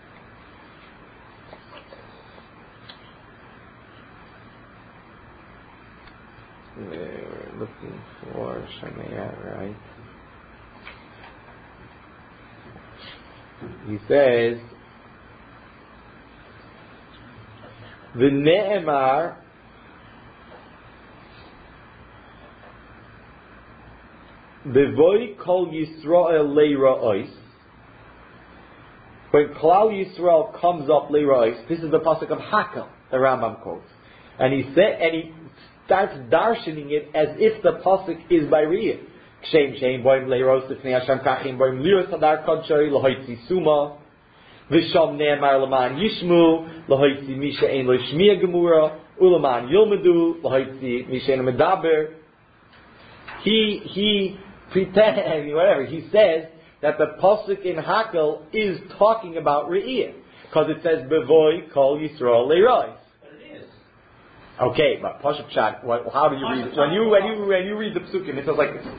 We're looking for Shemaya, right? He says, V'ne'emar B'voy kol Yisrael le'ra'os. When Klal Yisrael comes up le'ra'os, this is the pasuk of Hakel, the Rambam quotes. And he starts darshaning it as if the pasuk is by Riyah. Kshem boim leiros lifnei Hashem kachim boim liros hadar kodshoi lahoitzi suma v'sham ne'emar l'man yishmu lahoitzi misha ein lo shmiya gemura u'leman yilmedu lahoitzi misha ein medaber. He pretends, whatever, he says that the pasuk in Hakel is talking about Riyah because it says bevoy kol Yisrael leiros. Okay, but Pashup Pshat, how do you read it? When you read the Psukim, it says like this.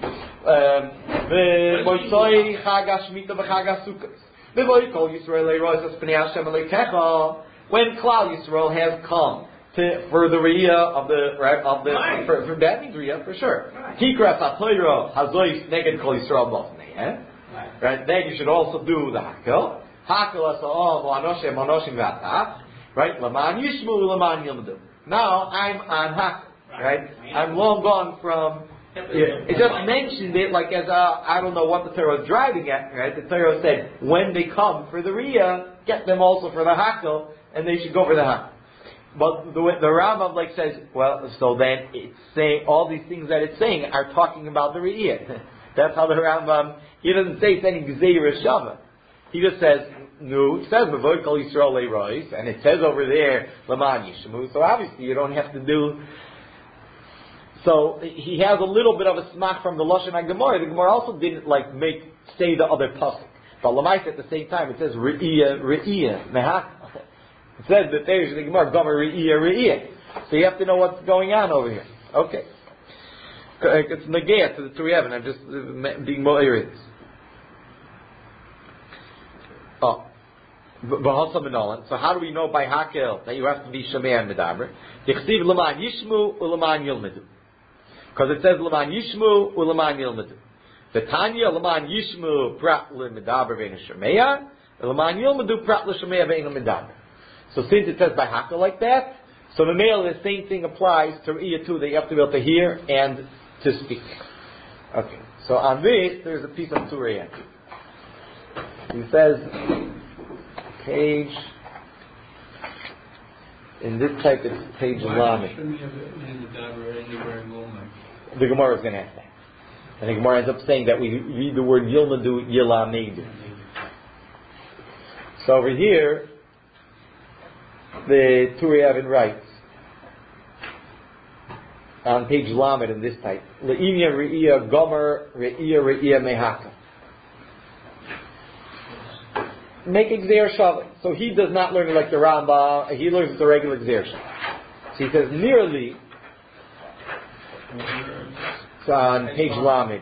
V'moisoi chag hashmita v'chag hasukas. V'voy kol Yisrael le'rois as pnei Hashem aleikecha. When Klal Yisrael has come for the Riyah of the for that means Riyah for sure. Hikras ha'toiro hazois neged kol Yisrael b'osnei. Right, then you should also do the Hakel. Hakel asa'om v'anoshem v'anoshim v'atach. Right, l'man yishmu l'man yilmedu. Now I'm on Hakel, right? I'm long gone from. It just mentioned it like as I don't know what the Torah is driving at, right? The Torah said when they come for the Riyah, get them also for the Hakel, and they should go for the Hakel. But the Rambam like says, well, so then it's saying all these things that it's saying are talking about the Re'iyah. That's how the Rambam. He doesn't say it's any Gzeira Shava. He just says, no, it says V'voy Kol Yisrael Le'rois, and it says over there Laman Yishmu. So obviously you don't have to do. So he has a little bit of a smack from the Lashon HaGemara. The Gemara also didn't say the other pasuk. But Lamais at the same time it says Re'iyah Mehak. It says that there's the Gemara Gomer Re'iyah. So you have to know what's going on over here. Okay. It's negayah to the Turei. I'm just being more irritated. Oh. So how do we know by Hakel that you have to be Shomei and Medaber? Yichsiv L'man Yishmu U'Leman Yilmedu. Because it says L'man Yishmu U'Leman Yilmedu. The Tanya L'man Yishmu Prat L'Medaber Ve'enu Shomei, L'man Yilmedu Prat L'Shomei Ve'enu Medaber. So since it says by Hakel like that, so the male, the same thing applies to Re'iyah too, that you have to be able to hear and to speak. Okay, so on this, there's a piece of Turei. He says, page, in this type it's page Lamed. The Gemara is going to ask that. And the Gemara ends up saying that we read the word Yilmadu Yilamedu. So over here, the Turei writes, on page Lamed in this type, Le'imya Re'iyah Gomer Re'iyah Mehaka. Make Gzeir Shavah. So he does not learn it like the Rambam, he learns the regular Gzeir Shavah. So he says, nearly, it's on page Lamed,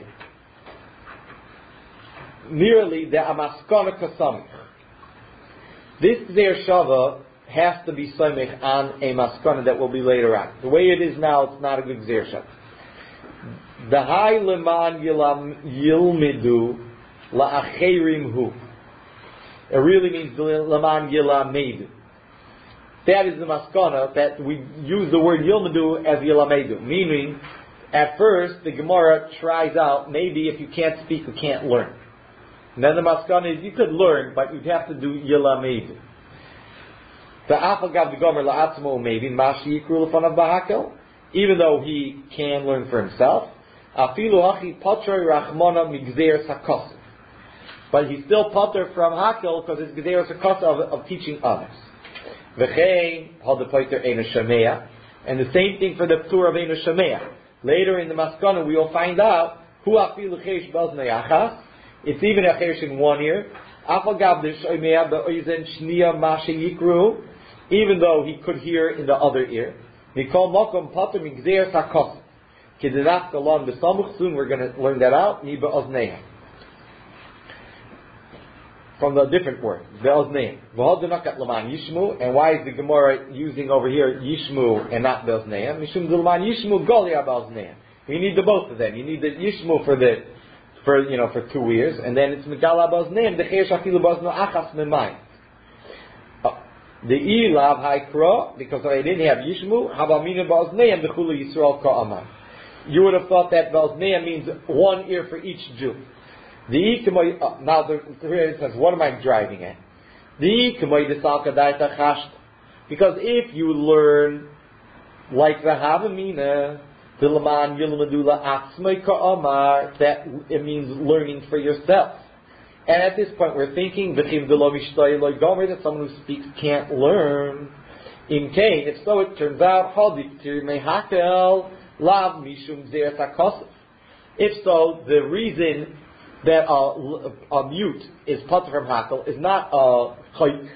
nearly the Amaskana Kasamich. This Gzeir Shavah has to be samech on a maskana that will be later on. The way it is now, it's not a good gzeir shavah. The high leman yilmedu la'acherim hu. It really means leman yilamedu. That is the maskana that we use the word yilmedu as yilamedu. Meaning, at first the Gemara tries out, maybe if you can't speak, you can't learn. And then the maskana is you could learn, but you'd have to do yilamedu. The Afagav the Gomer la'atzmo maybe mashi yikru l'fanav b'hakel, even though he can learn for himself. Afilu hachi patrei rachmona migzeir sakos, but he's still pater from hakel because it's gzeir sakos of teaching others. V'chein had the pater einu shameya, and the same thing for the ptur of einu shameya. Later in the maskana we will find out who afilu cheish baznei achas. It's even a cheish in one ear. Afagav the shameya be'oizen shniya mashi yikru. Even though he could hear in the other ear. Mikol Mokom Pater Migzeir Sakos. Kidenaf Kalon B'Samuch. Soon we're going to learn that out. Ni Be'ozneim. From the different word. Be'ozneim. V'hodenakat Laman Yishmu. And why is the Gemara using over here Yishmu and not Be'ozneim? Mishum Laman Yishmu Golia Be'ozneim. We need the both of them. You need the Yishmu for 2 years. And then it's Megala Be'ozneim. The Cheir Shafilu Be'ozno Achas Memayim. The ilav haikra, because I didn't have yishmu, habamina ba'ozneim b'chulu Yisrael ka'amar. You would have thought that ba'ozneim means one ear for each Jew. Now the Torah says, what am I driving at? Because if you learn like the havamina, the laman yilmadula atzmei ka'amar, that it means learning for yourself. And at this point we're thinking that someone who speaks can't learn. In Cain, if so, it turns out if so, the reason that a mute is pater from hakel is not a chayk,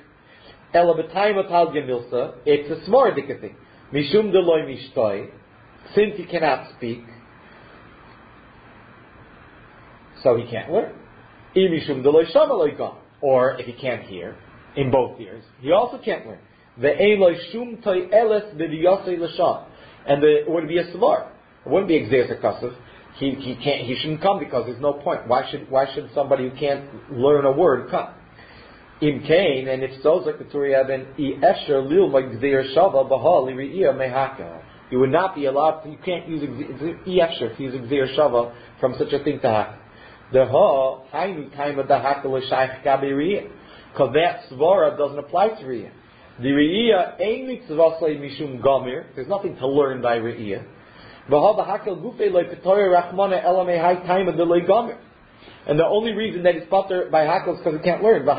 it's a smardik thing. Mishum deloy mishtoi, since he cannot speak, so he can't learn. Or if he can't hear in both ears, he also can't learn. And it would be a svar. It wouldn't be exer sakasav. He shouldn't come because there's no point. Why should somebody who can't learn a word come? In Cain, and if so, like the Turei Even, you would not be allowed. You can't use to use exer shava from such a thing to happen. The ha hainu time of the hakel shaykh kabiriya, because that svara doesn't apply to riyah. The Re'iyah ain't mitzvah mishum gamir. There's nothing to learn by Re'iyah. And the only reason that it's pater by hakel is because it can't learn.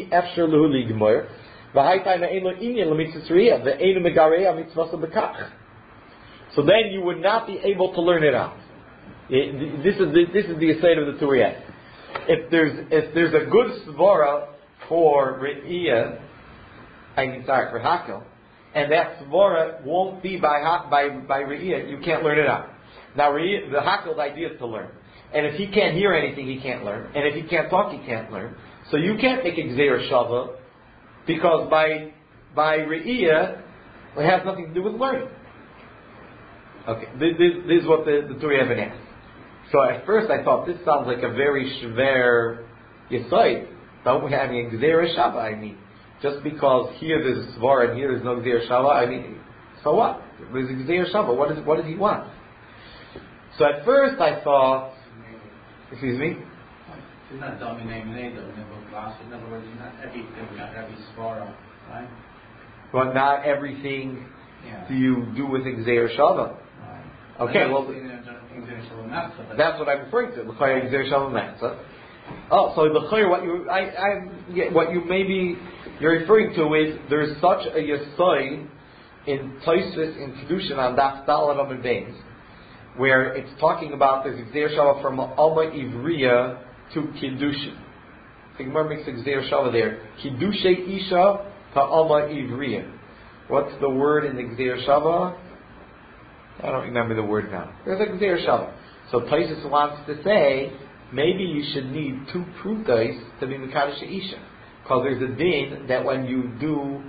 So then you would not be able to learn it out. This is the aside of the Turiyah. If there's a good svara for Re'iyah, for hakel, and that svara won't be by Re'iyah, you can't learn it out. Now the hakel's idea is to learn. And if he can't hear anything, he can't learn. And if he can't talk, he can't learn. So you can't make a Gzeir Shava, because by Re'iyah, it has nothing to do with learning. Okay, this is what the Turei Even asked. So at first I thought, this sounds like a very shver Yesod. Don't we have a Gzeir Shava? I mean, just because here there's a Svar and here there's no Gzeir Shava, I mean, so what? There's a Gzeir Shava. What does he want? So at first I thought, excuse me? It's not dominating in other words, not everything, not every svara, right? But not everything do you do with Gzeir Shava. Right. Okay, well, that's what I'm referring to. L'chayr Gzeir Shava Matzah. Oh, so l'chayr, what you maybe you're referring to is there's such a yesod in Tosfos in Kedushin on Daf Daled Amud Beis, where it's talking about there's Gzeir Shava from Alma Ivriya to Kiddushin. The Gemara makes a Gzeir Shava there. Kiddushay Isha to Alma Ivriya. What's the word in the Gzeir Shava? I don't remember the word now. There's a Gzeir Shava. So Tosfos wants to say maybe you should need 2 prutas to be Mekadosh Isha, because there's a din that when you do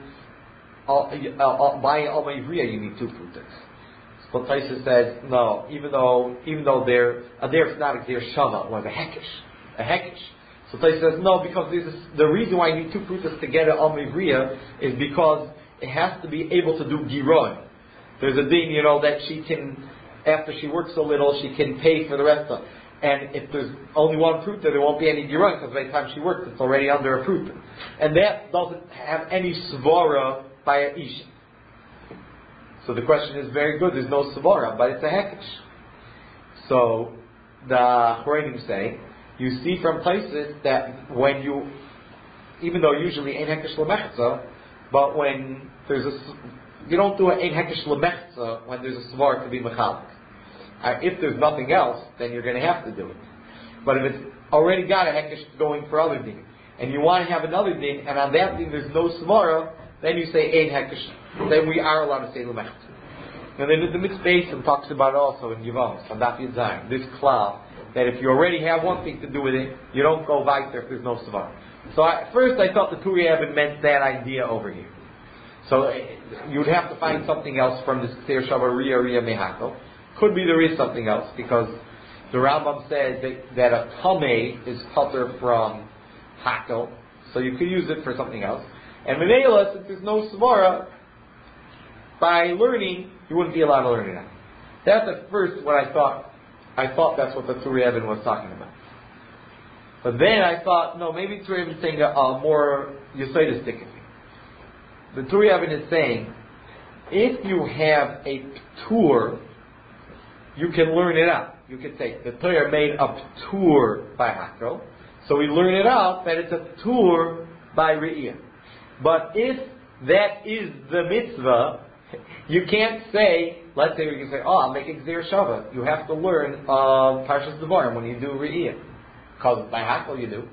by Alma Ivriya you need 2 prutas. But Tosfos says no. Even though there it's not a Gzeir Shava, it was a hekesh. So Tosfos says no, because the reason why you need 2 prutas to get an Alma Ivriya is because it has to be able to do giron. There's a din, that she can, after she works a little, she can pay for the rest of it. And if there's only 1 pruta, there won't be any giron, because by the time she works, it's already under a pruta. And that doesn't have any svara by a isha. So the question is very good, there's no svara, but it's a hekesh. So the Chorayim say, you see from places that when you, even though usually ain't hekesh lemechza, but when you don't do an ein hekesh lemechza when there's a svar to be mechalik. If there's nothing else, then you're going to have to do it. But if it's already got a hekesh going for other din, and you want to have another din, and on that din there's no svara, then you say ein hekesh. Then we are allowed to say lemechza. And then the Mitzvah talks about it also in Yevamos, on Daf Yud Zayin, this klal, that if you already have one thing to do with it, you don't go weiter if there's no svara. So at first I thought the Turei Even meant that idea over here. So you would have to find something else from this Gzeir Shava Riya Mehakel. Could be there is something else, because the Rambam said that a Tameh is pater from Hakel, so you could use it for something else. And Menela, since there's no Svara, by learning, you wouldn't be allowed to learn it out. That's at first what I thought. I thought that's what the Turei Even was talking about. But then I thought, no, maybe Turei Even is saying a more Yesodistic thing. The Turei Even is saying, if you have a tour, you can learn it out. You could say, the Torah made a tour by Hakel, so we learn it out that it's a tour by Re'iyah. But if that is the mitzvah, you can't say, let's say we can say, I'll make a Gzeir Shava. You have to learn Parshas Devarim when you do Re'iyah. Because by Hakel you do.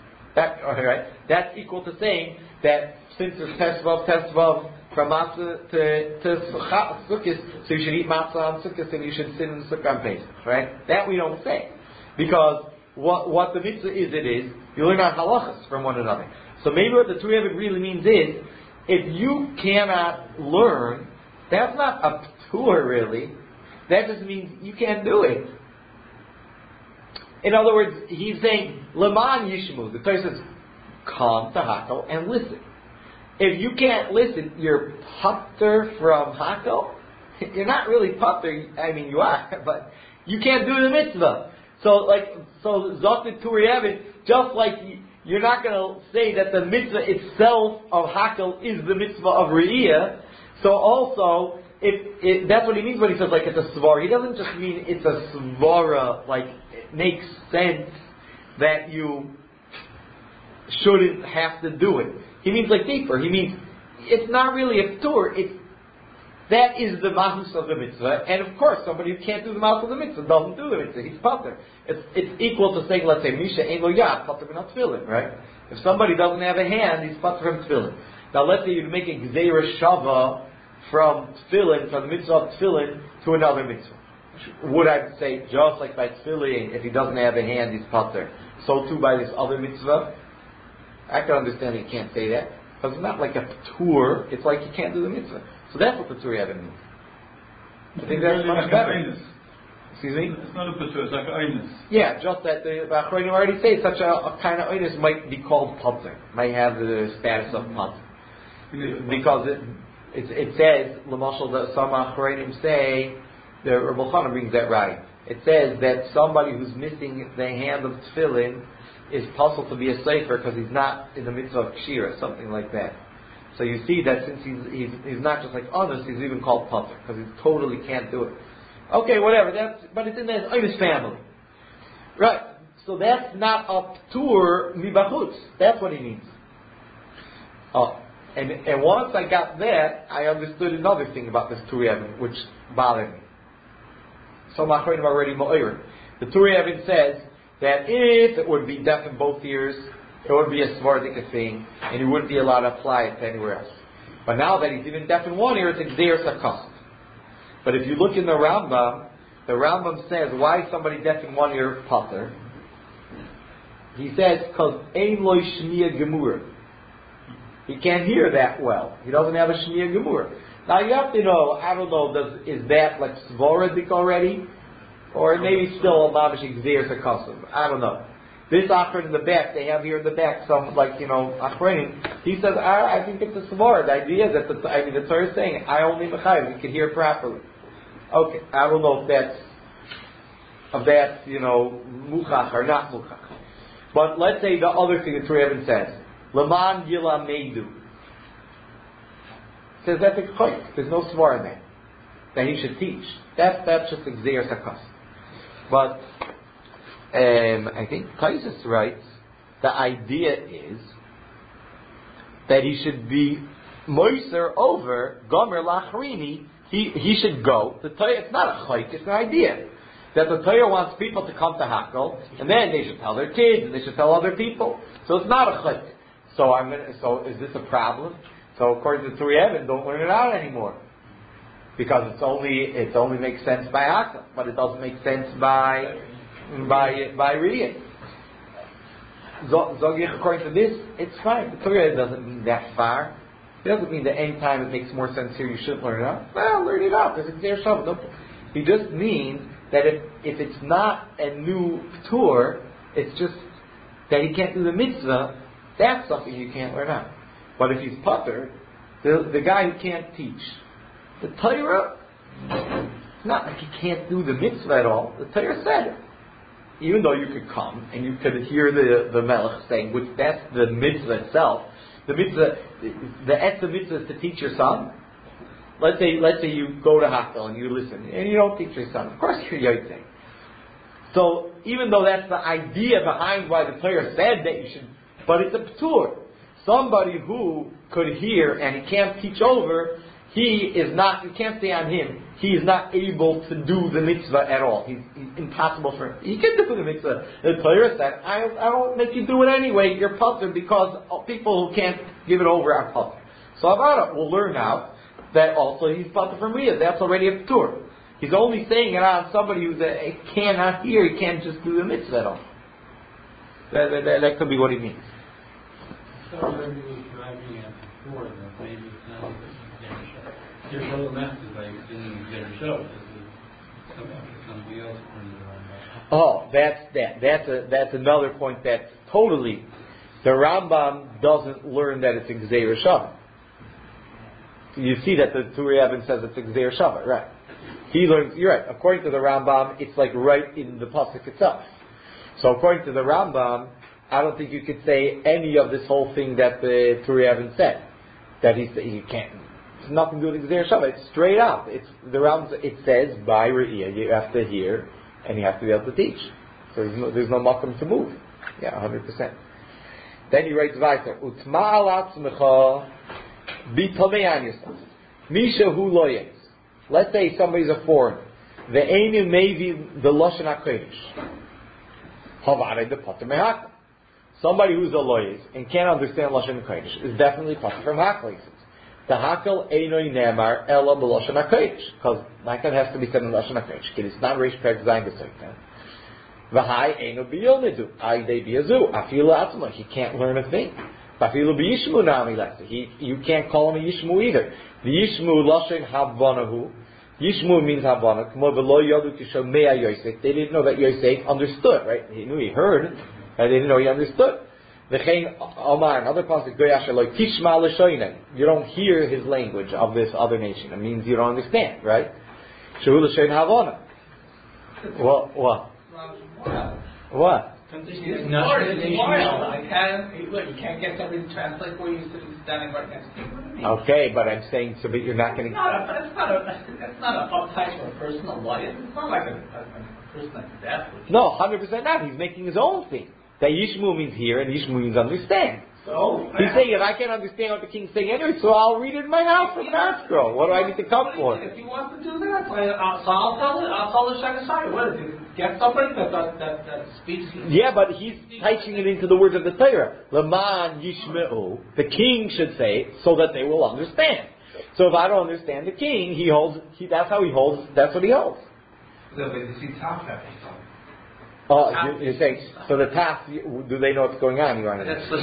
That's equal to saying that since it's Tesvav from Matzah to Sukkot, so you should eat Matzah on Sukkot and you should sit in the Sukkah on Pesach, right? That we don't say. Because what the mitzvah is, you learn out halachas from one another. So maybe what the Turei Even really means is, if you cannot learn, that's not a tour really. That just means you can't do it. In other words, he's saying, Leman Yishmu. The Torah says, come to Hakel and listen. If you can't listen, you're pater from Hakel. You're not really pater, I mean you are, but you can't do the mitzvah. So Zok the Turei Even, just like you're not going to say that the mitzvah itself of hakel is the mitzvah of re'iyah. So also, that's what he means when he says like it's a svara. He doesn't just mean it's a svara, like it makes sense that you shouldn't have to do it. He means like deeper. He means it's not really a ptur. That is the mahus of the mitzvah, and of course, somebody who can't do the mahus of the mitzvah doesn't do the mitzvah. He's pater. It's equal to saying, let's say, Misha ein lo yad, pater min tefillin, right? If somebody doesn't have a hand, he's pater from tefillin. Now, let's say you make a gzeira shava from tefillin, from the mitzvah of tefillin to another mitzvah. Would I say just like by tefillin, if he doesn't have a hand, he's pater? So too by this other mitzvah. I can understand you can't say that because it's not like a ptur. It's like you can't do the mitzvah. So that's what the Tur Yavin means. I think that's much better. Excuse me? It's not a ptur, it's like an einus. Yeah, just that the Achronim already say such a kind of einus might be called pater, might have the status of pater. Because it says, Lamashal, that some Achronim say, the Rebbe Chana brings that right. It says that somebody who's missing the hand of tefillin is possible to be a sefer because he's not in the mitzvah of kshira, something like that. So you see that since he's not just like honest, he's even called pater because he totally can't do it. Okay, whatever. But it's in his family, right? So that's not a ptur mibachutz. That's what he means. Oh, and once I got that, I understood another thing about this Tur Yavin, which bothered me. So Machronim already mo'ir. The Tur Yavin says that if it would be deaf in both ears, it would be a svardik thing, and he wouldn't be allowed to apply it to anywhere else. But now that he's even deaf in one ear, it's exer sakast. But if you look in the Rambam says, why is somebody deaf in one ear pater? He says, because ein loy shmiya gemur. He can't hear that well. He doesn't have a shmiya gemur. Now you have to know, I don't know, is that like svardik already? Or maybe still a mamish exer sakast? I don't know. This Achron in the back, they have here in the back some, Achronim. He says, I think it's a svara. The idea is that the Torah is saying, I only mechayiv, you can hear properly. Okay, I don't know if that's muchach or not muchach. But let's say the other thing the Torah says, Laman Yila Meidu. Says that's a choik. There's no svara in there. That he should teach. That's just exer sakas. But I think Kaisus writes, the idea is that he should be moiser over Gomer Lachrini. He should go. The Torah, it's not a chayk, it's an idea. That the Torah wants people to come to Hakel, and then they should tell their kids, and they should tell other people. So it's not a chayk. So is this a problem? So according to Tur Yavin, don't learn it out anymore. Because it only makes sense by Hakel, but it doesn't make sense by reading. Zogich, according to this, it's fine. The Torah doesn't mean that far. It doesn't mean that any time it makes more sense here you shouldn't learn it out. Well, learn it out. There's a clear Shabbat. He just means that if it's not a new tour, it's just that he can't do the mitzvah, that's something you can't learn out. But if he's pater, the guy who can't teach, the Torah, it's not like he can't do the mitzvah at all. The Torah said it. Even though you could come and you could hear the Melech saying, which that's the mitzvah itself. The mitzvah, the etz of mitzvah is to teach your son. Let's say you go to Hakel and you listen, and you don't teach your son. Of course you're yotzei. So even though that's the idea behind why the Torah said that you should, but it's a ptur. Somebody who could hear and he can't teach over, you can't say on him, he is not able to do the mitzvah at all. He's impossible for him. He can do the mitzvah. The Torah said, I won't make you do it anyway, you're pater, because people who can't give it over are pater. So Avada will learn out that also he's pater from Riyah. That's already a ptur. He's only saying it on somebody who cannot hear, he can't just do the mitzvah at all. That could be what he means. So maybe he was driving at before, that maybe it's not a there's other methods like doing their show. Somebody else brings it on. Oh, that's another point that's totally, the Rambam doesn't learn that it's Exer Shabbat. You see that the Tur Yavin says it's Exer Shabbat, right? He learns, you're right, according to the Rambam, it's like right in the pasuk itself. So according to the Rambam, I don't think you could say any of this whole thing that the Turei Even said. That he can't. It's nothing to do with Gzeir Shabbat. It's straight up. It's the Rambam. It says by Re'iyah you have to hear and you have to be able to teach. So there's no makom to move. Yeah, 100%. Then he writes weiter. Utma'al atzmecha b'tomei anyusas. Misha hu loyes. Let's say somebody's a foreigner. The Einu maybe the Lashon HaKodesh. Havare the Pater Mehakla. Somebody who's a loyes and can't understand Lashon HaKodesh is definitely Pater from Hakla. The Hakel Einoi Nemar Ela B'Lashon HaKodesh. Because Hakel has to be said in Lashon HaKodesh. It's not Reish Perek Zayin B'Soitan. V'hai Einu B'Yilnidu. Aidei B'Yazu. Afilu Atzma. He can't learn a thing. Afilu B'Yishmu Nami Lesa. You can't call him a Yishmu either. The Yishmu Lashon Havanahu. Yishmu means Havana. They didn't know that Yosef understood, right? He knew he heard, and they didn't know he understood. Another passage, you don't hear his language of this other nation. It means you don't understand, right? What? It's wild. You can't get somebody to translate for you standing right next to you. Okay, but I'm saying so, but you're not going to. That's not a uptight or a personal life. It's not like a person that's deaf. No, 100% not. He's making his own thing. That Yishmu means hear and Yishmu means understand. So he's saying if I can't understand what the king's saying anyway, so I'll read it in my house from an art scroll. What do I need to come for? If he wants to do that, so I'll tell the Shagasai. What is it? Get somebody that speaks. Yeah, but he's teaching it into the words of the Torah. Leman Yishmeu. The king should say it so that they will understand. So if I don't understand the king, that's how he holds. That's what he holds. Oh, you're saying, so the task, do they know what's going on? You want to That's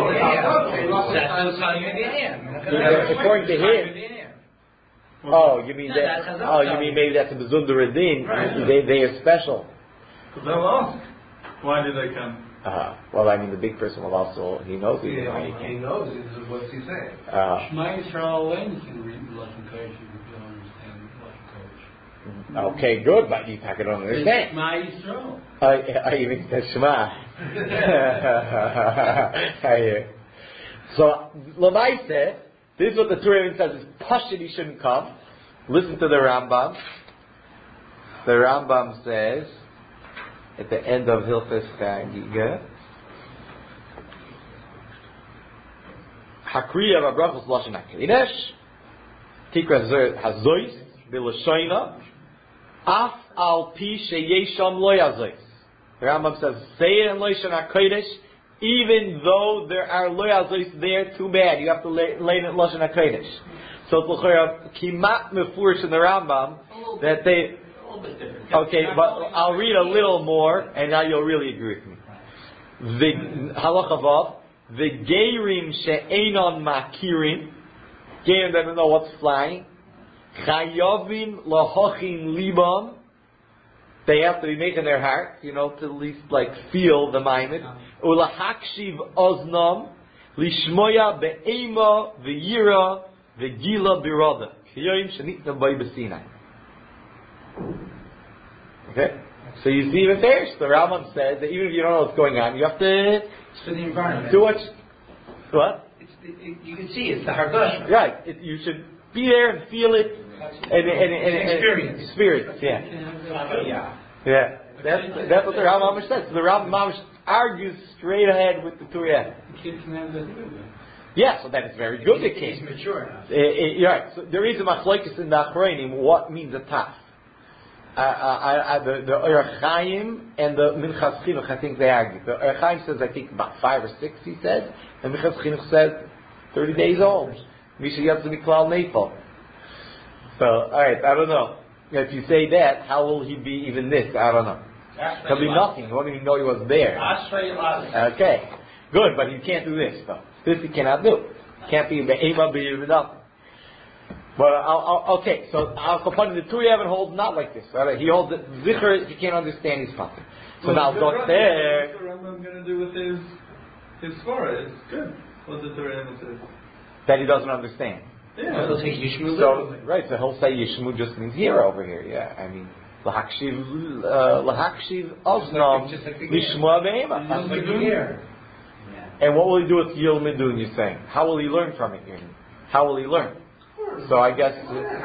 according to him. Oh, you mean that? Oh, you mean maybe that's a Bezundar Adin? They are special. They'll ask, why did they come? Well, I mean, the big person will also, he knows he knows what's he saying. Shema Yisrael, when you can read Lashon Kodesh, you can understand Lashon Kodesh. Okay, good, but you don't understand. Shema Yisrael. You mean the Shema? So, Lamaise, this is what the Torah says is Pashid, he shouldn't come. Listen to the Rambam. The Rambam says, at the end of Hilchos Chagiga, Hakriya v'brachos Lashon HaKodesh, Tikra Hazois, B'Lashoina, Af al pi sheyesham lo yazois. The Rambam says, say it in Lashon HaKodesh, even though there are lo yazois there, too bad. You have to lay it in Lashon HaKodesh. So it's l'chora kimat mefurish in the Rambam that they. Okay, but I'll read a little more, and now you'll really agree with me. The halacha vav, the geirim she'enon makirin, geirim that don't know what's flying, chayovim lahochin libam. They have to be making their heart, to at least feel the maimed. Ulahakshiv oznam lishmoya be'ema ve'yira ve'gila birada kiyoyim shenitna b'Sinai. Okay, so you see even there, the Rambam says that even if you don't know what's going on, you have to. It's for the environment. Do what? You can see it's the Hardosh. Right. You should be there and feel it and experience. Yeah. That's what the Rambam says. So the Rambam argues straight ahead with the Torah. The kid can have that too. Yeah, so that is very good. The kid. He's mature enough. Right. So there is a machlokes in the Achronim. What means a taf? The Orach Chaim and the Minchas Chinuch, I think they argue. The Orach Chaim says, I think about 5 or 6, he says, and Minchas Chinuch says 30 days old. Misha Yatsu Miklal Neifel. So, alright, I don't know. If you say that, how will he be even this? I don't know. He'll be nothing. He won't even know he was there. Okay. Good, but you can't do this stuff. This he cannot do. Can't be Be'ema Be'ema. But okay, so Al Kapani, the Turei Even holds not like this. Right? He holds it Zichar if you can't understand his pattern. So now go there. What's the Rambam going to do with his Svara? It's good. What the Turei Even says. That he doesn't understand. Yeah. He'll take Yishmu. So he'll say Yishmu just means here over here. Yeah, I mean Lahakshiv Oznam Lishma Be'ema. Like the ear. And what will he do with Yilmidun, you're saying? How will he learn from it? How will he learn? So I guess...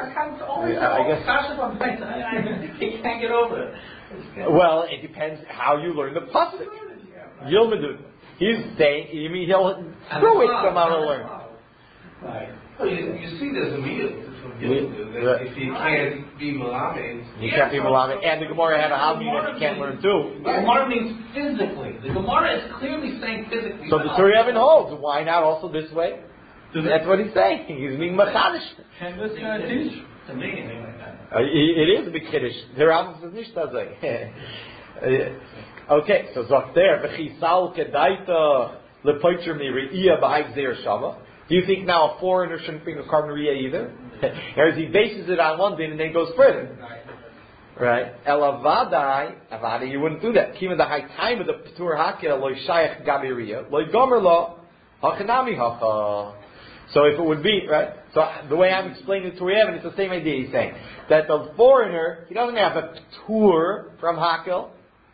He can't get over it. Well, it depends how you learn the pasuk. Yilmidun. He's saying, you mean he'll throw it somehow to learn. Right. Well, you see there's a meal from Yilmidun. If he can't be Malamed... He can't be Malamed. And the Gemara had a Havmin that he can't learn too. The Gemara means physically. The Gemara is clearly saying physically. So the Turei holds. Why not also this way? That's what he's saying. He's being machadish. Can this guy teach? To me, anyway. It is a big kiddush. The Rambam says nicht das way. Okay, so sagt there, v'chisal kedaita lepoitcher mi'ri'iyah b'hai gzeir shava. Do you think now a foreigner shouldn't bring a carbon ri'iyah either? Or he bases it on one thing and then goes further. Right? Avada, you wouldn't do that. Kima the high time of the P'tur Hakeh loy shayach gabi ri'iyah, loy gomer lo, hachanami hacha. So if it would be, right? So the way I'm explaining it to Yemen, it's the same idea he's saying. That the foreigner, he doesn't have a tour from Hakel.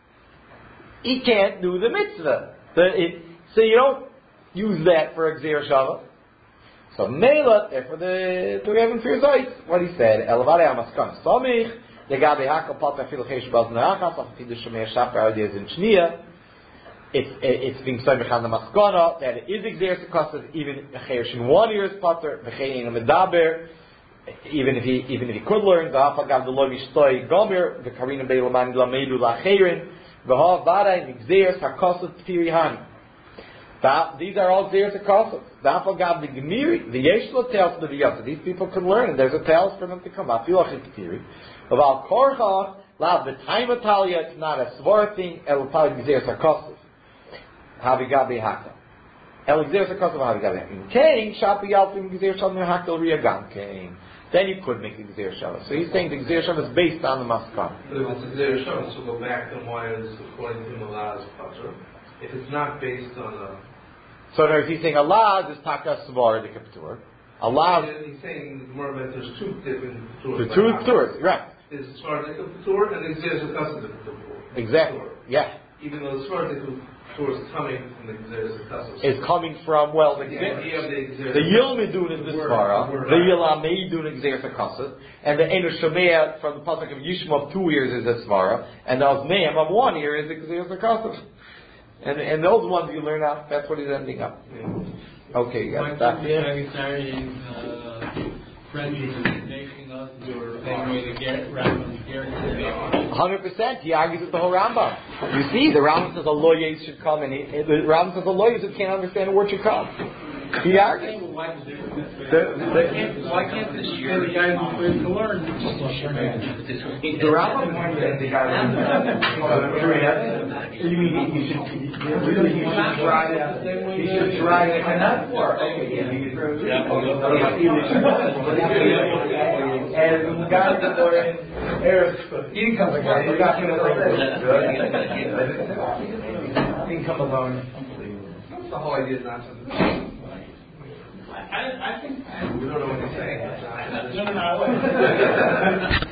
He can't do the mitzvah. So you don't use that for Gzeir Shava. So Mela, therefore the Yemen fears ice. What he said, Elavare Amaskan Somich, Yegabe Hakel Pata Filachesh Baz Nahachas, Afidu Shemei Shapra Ideas in Shnia. It's being said behind the maskana that it is exerted custom even cheresh in 1 year is pater v'chein a medaber even if he could learn the hafagav the loy mishtoy gomer the karina beilaman lamedu lacherin v'ha vara in exerted hakosat pirihani. These are all exerted custom. The hafagav the gemiri the yeshlo tells the v'yot. These people could learn and there's a tales for them to come up. Filachim piri v'al korcha lav the time of talia. It's not a svara thing. El talia exerted custom. Havigabe Hakal. El Gzeir Sakos of Havigabe Hakal. King Shapi Yalpim Gzeir Shalom Hakal Riyagam King. Then you could make a Gzeir Shalom. So he's saying the Gzeir Shalom is based on the Maskana. But if it's a Gzeir Shalom, so go back to why it's according to Malaz Patra. If it's not based on a... So now he's saying Allah is Taka Svar the Kaptur. Allah... He's saying more about there's two different tours. The two tours, right. There's Svar the Kaptur and the Gzeir Sakos of the Kaptur. Exactly, yeah. Even though the Svar the Kaptur is coming from the Gzeir Sakos. Is coming from, well, the Yilmidun is the Svara, the Yilamidun is Gzeir Sakos, and the Enu Shomea from the pasuk of Yishma of 2 years is the Svara, and the Osmeim of 1 year is the Gzeir Sakos. And those ones you learn out, that's what he's ending up. Okay, you got that here. Friendly making us your same way to get Rambam's guarantee. 100%. He argues with the whole Rambam. You see, the Rambam says a lawyer should come, and the Rambam says a lawyer who can't understand a word should come. He argues. Why can't this year the guy who's to learn? The Rambam says the guy you mean he should try it? He should try it and not work. And the guy that were in income alone. Income alone. The whole idea is not something. I think we don't know what he's saying. no.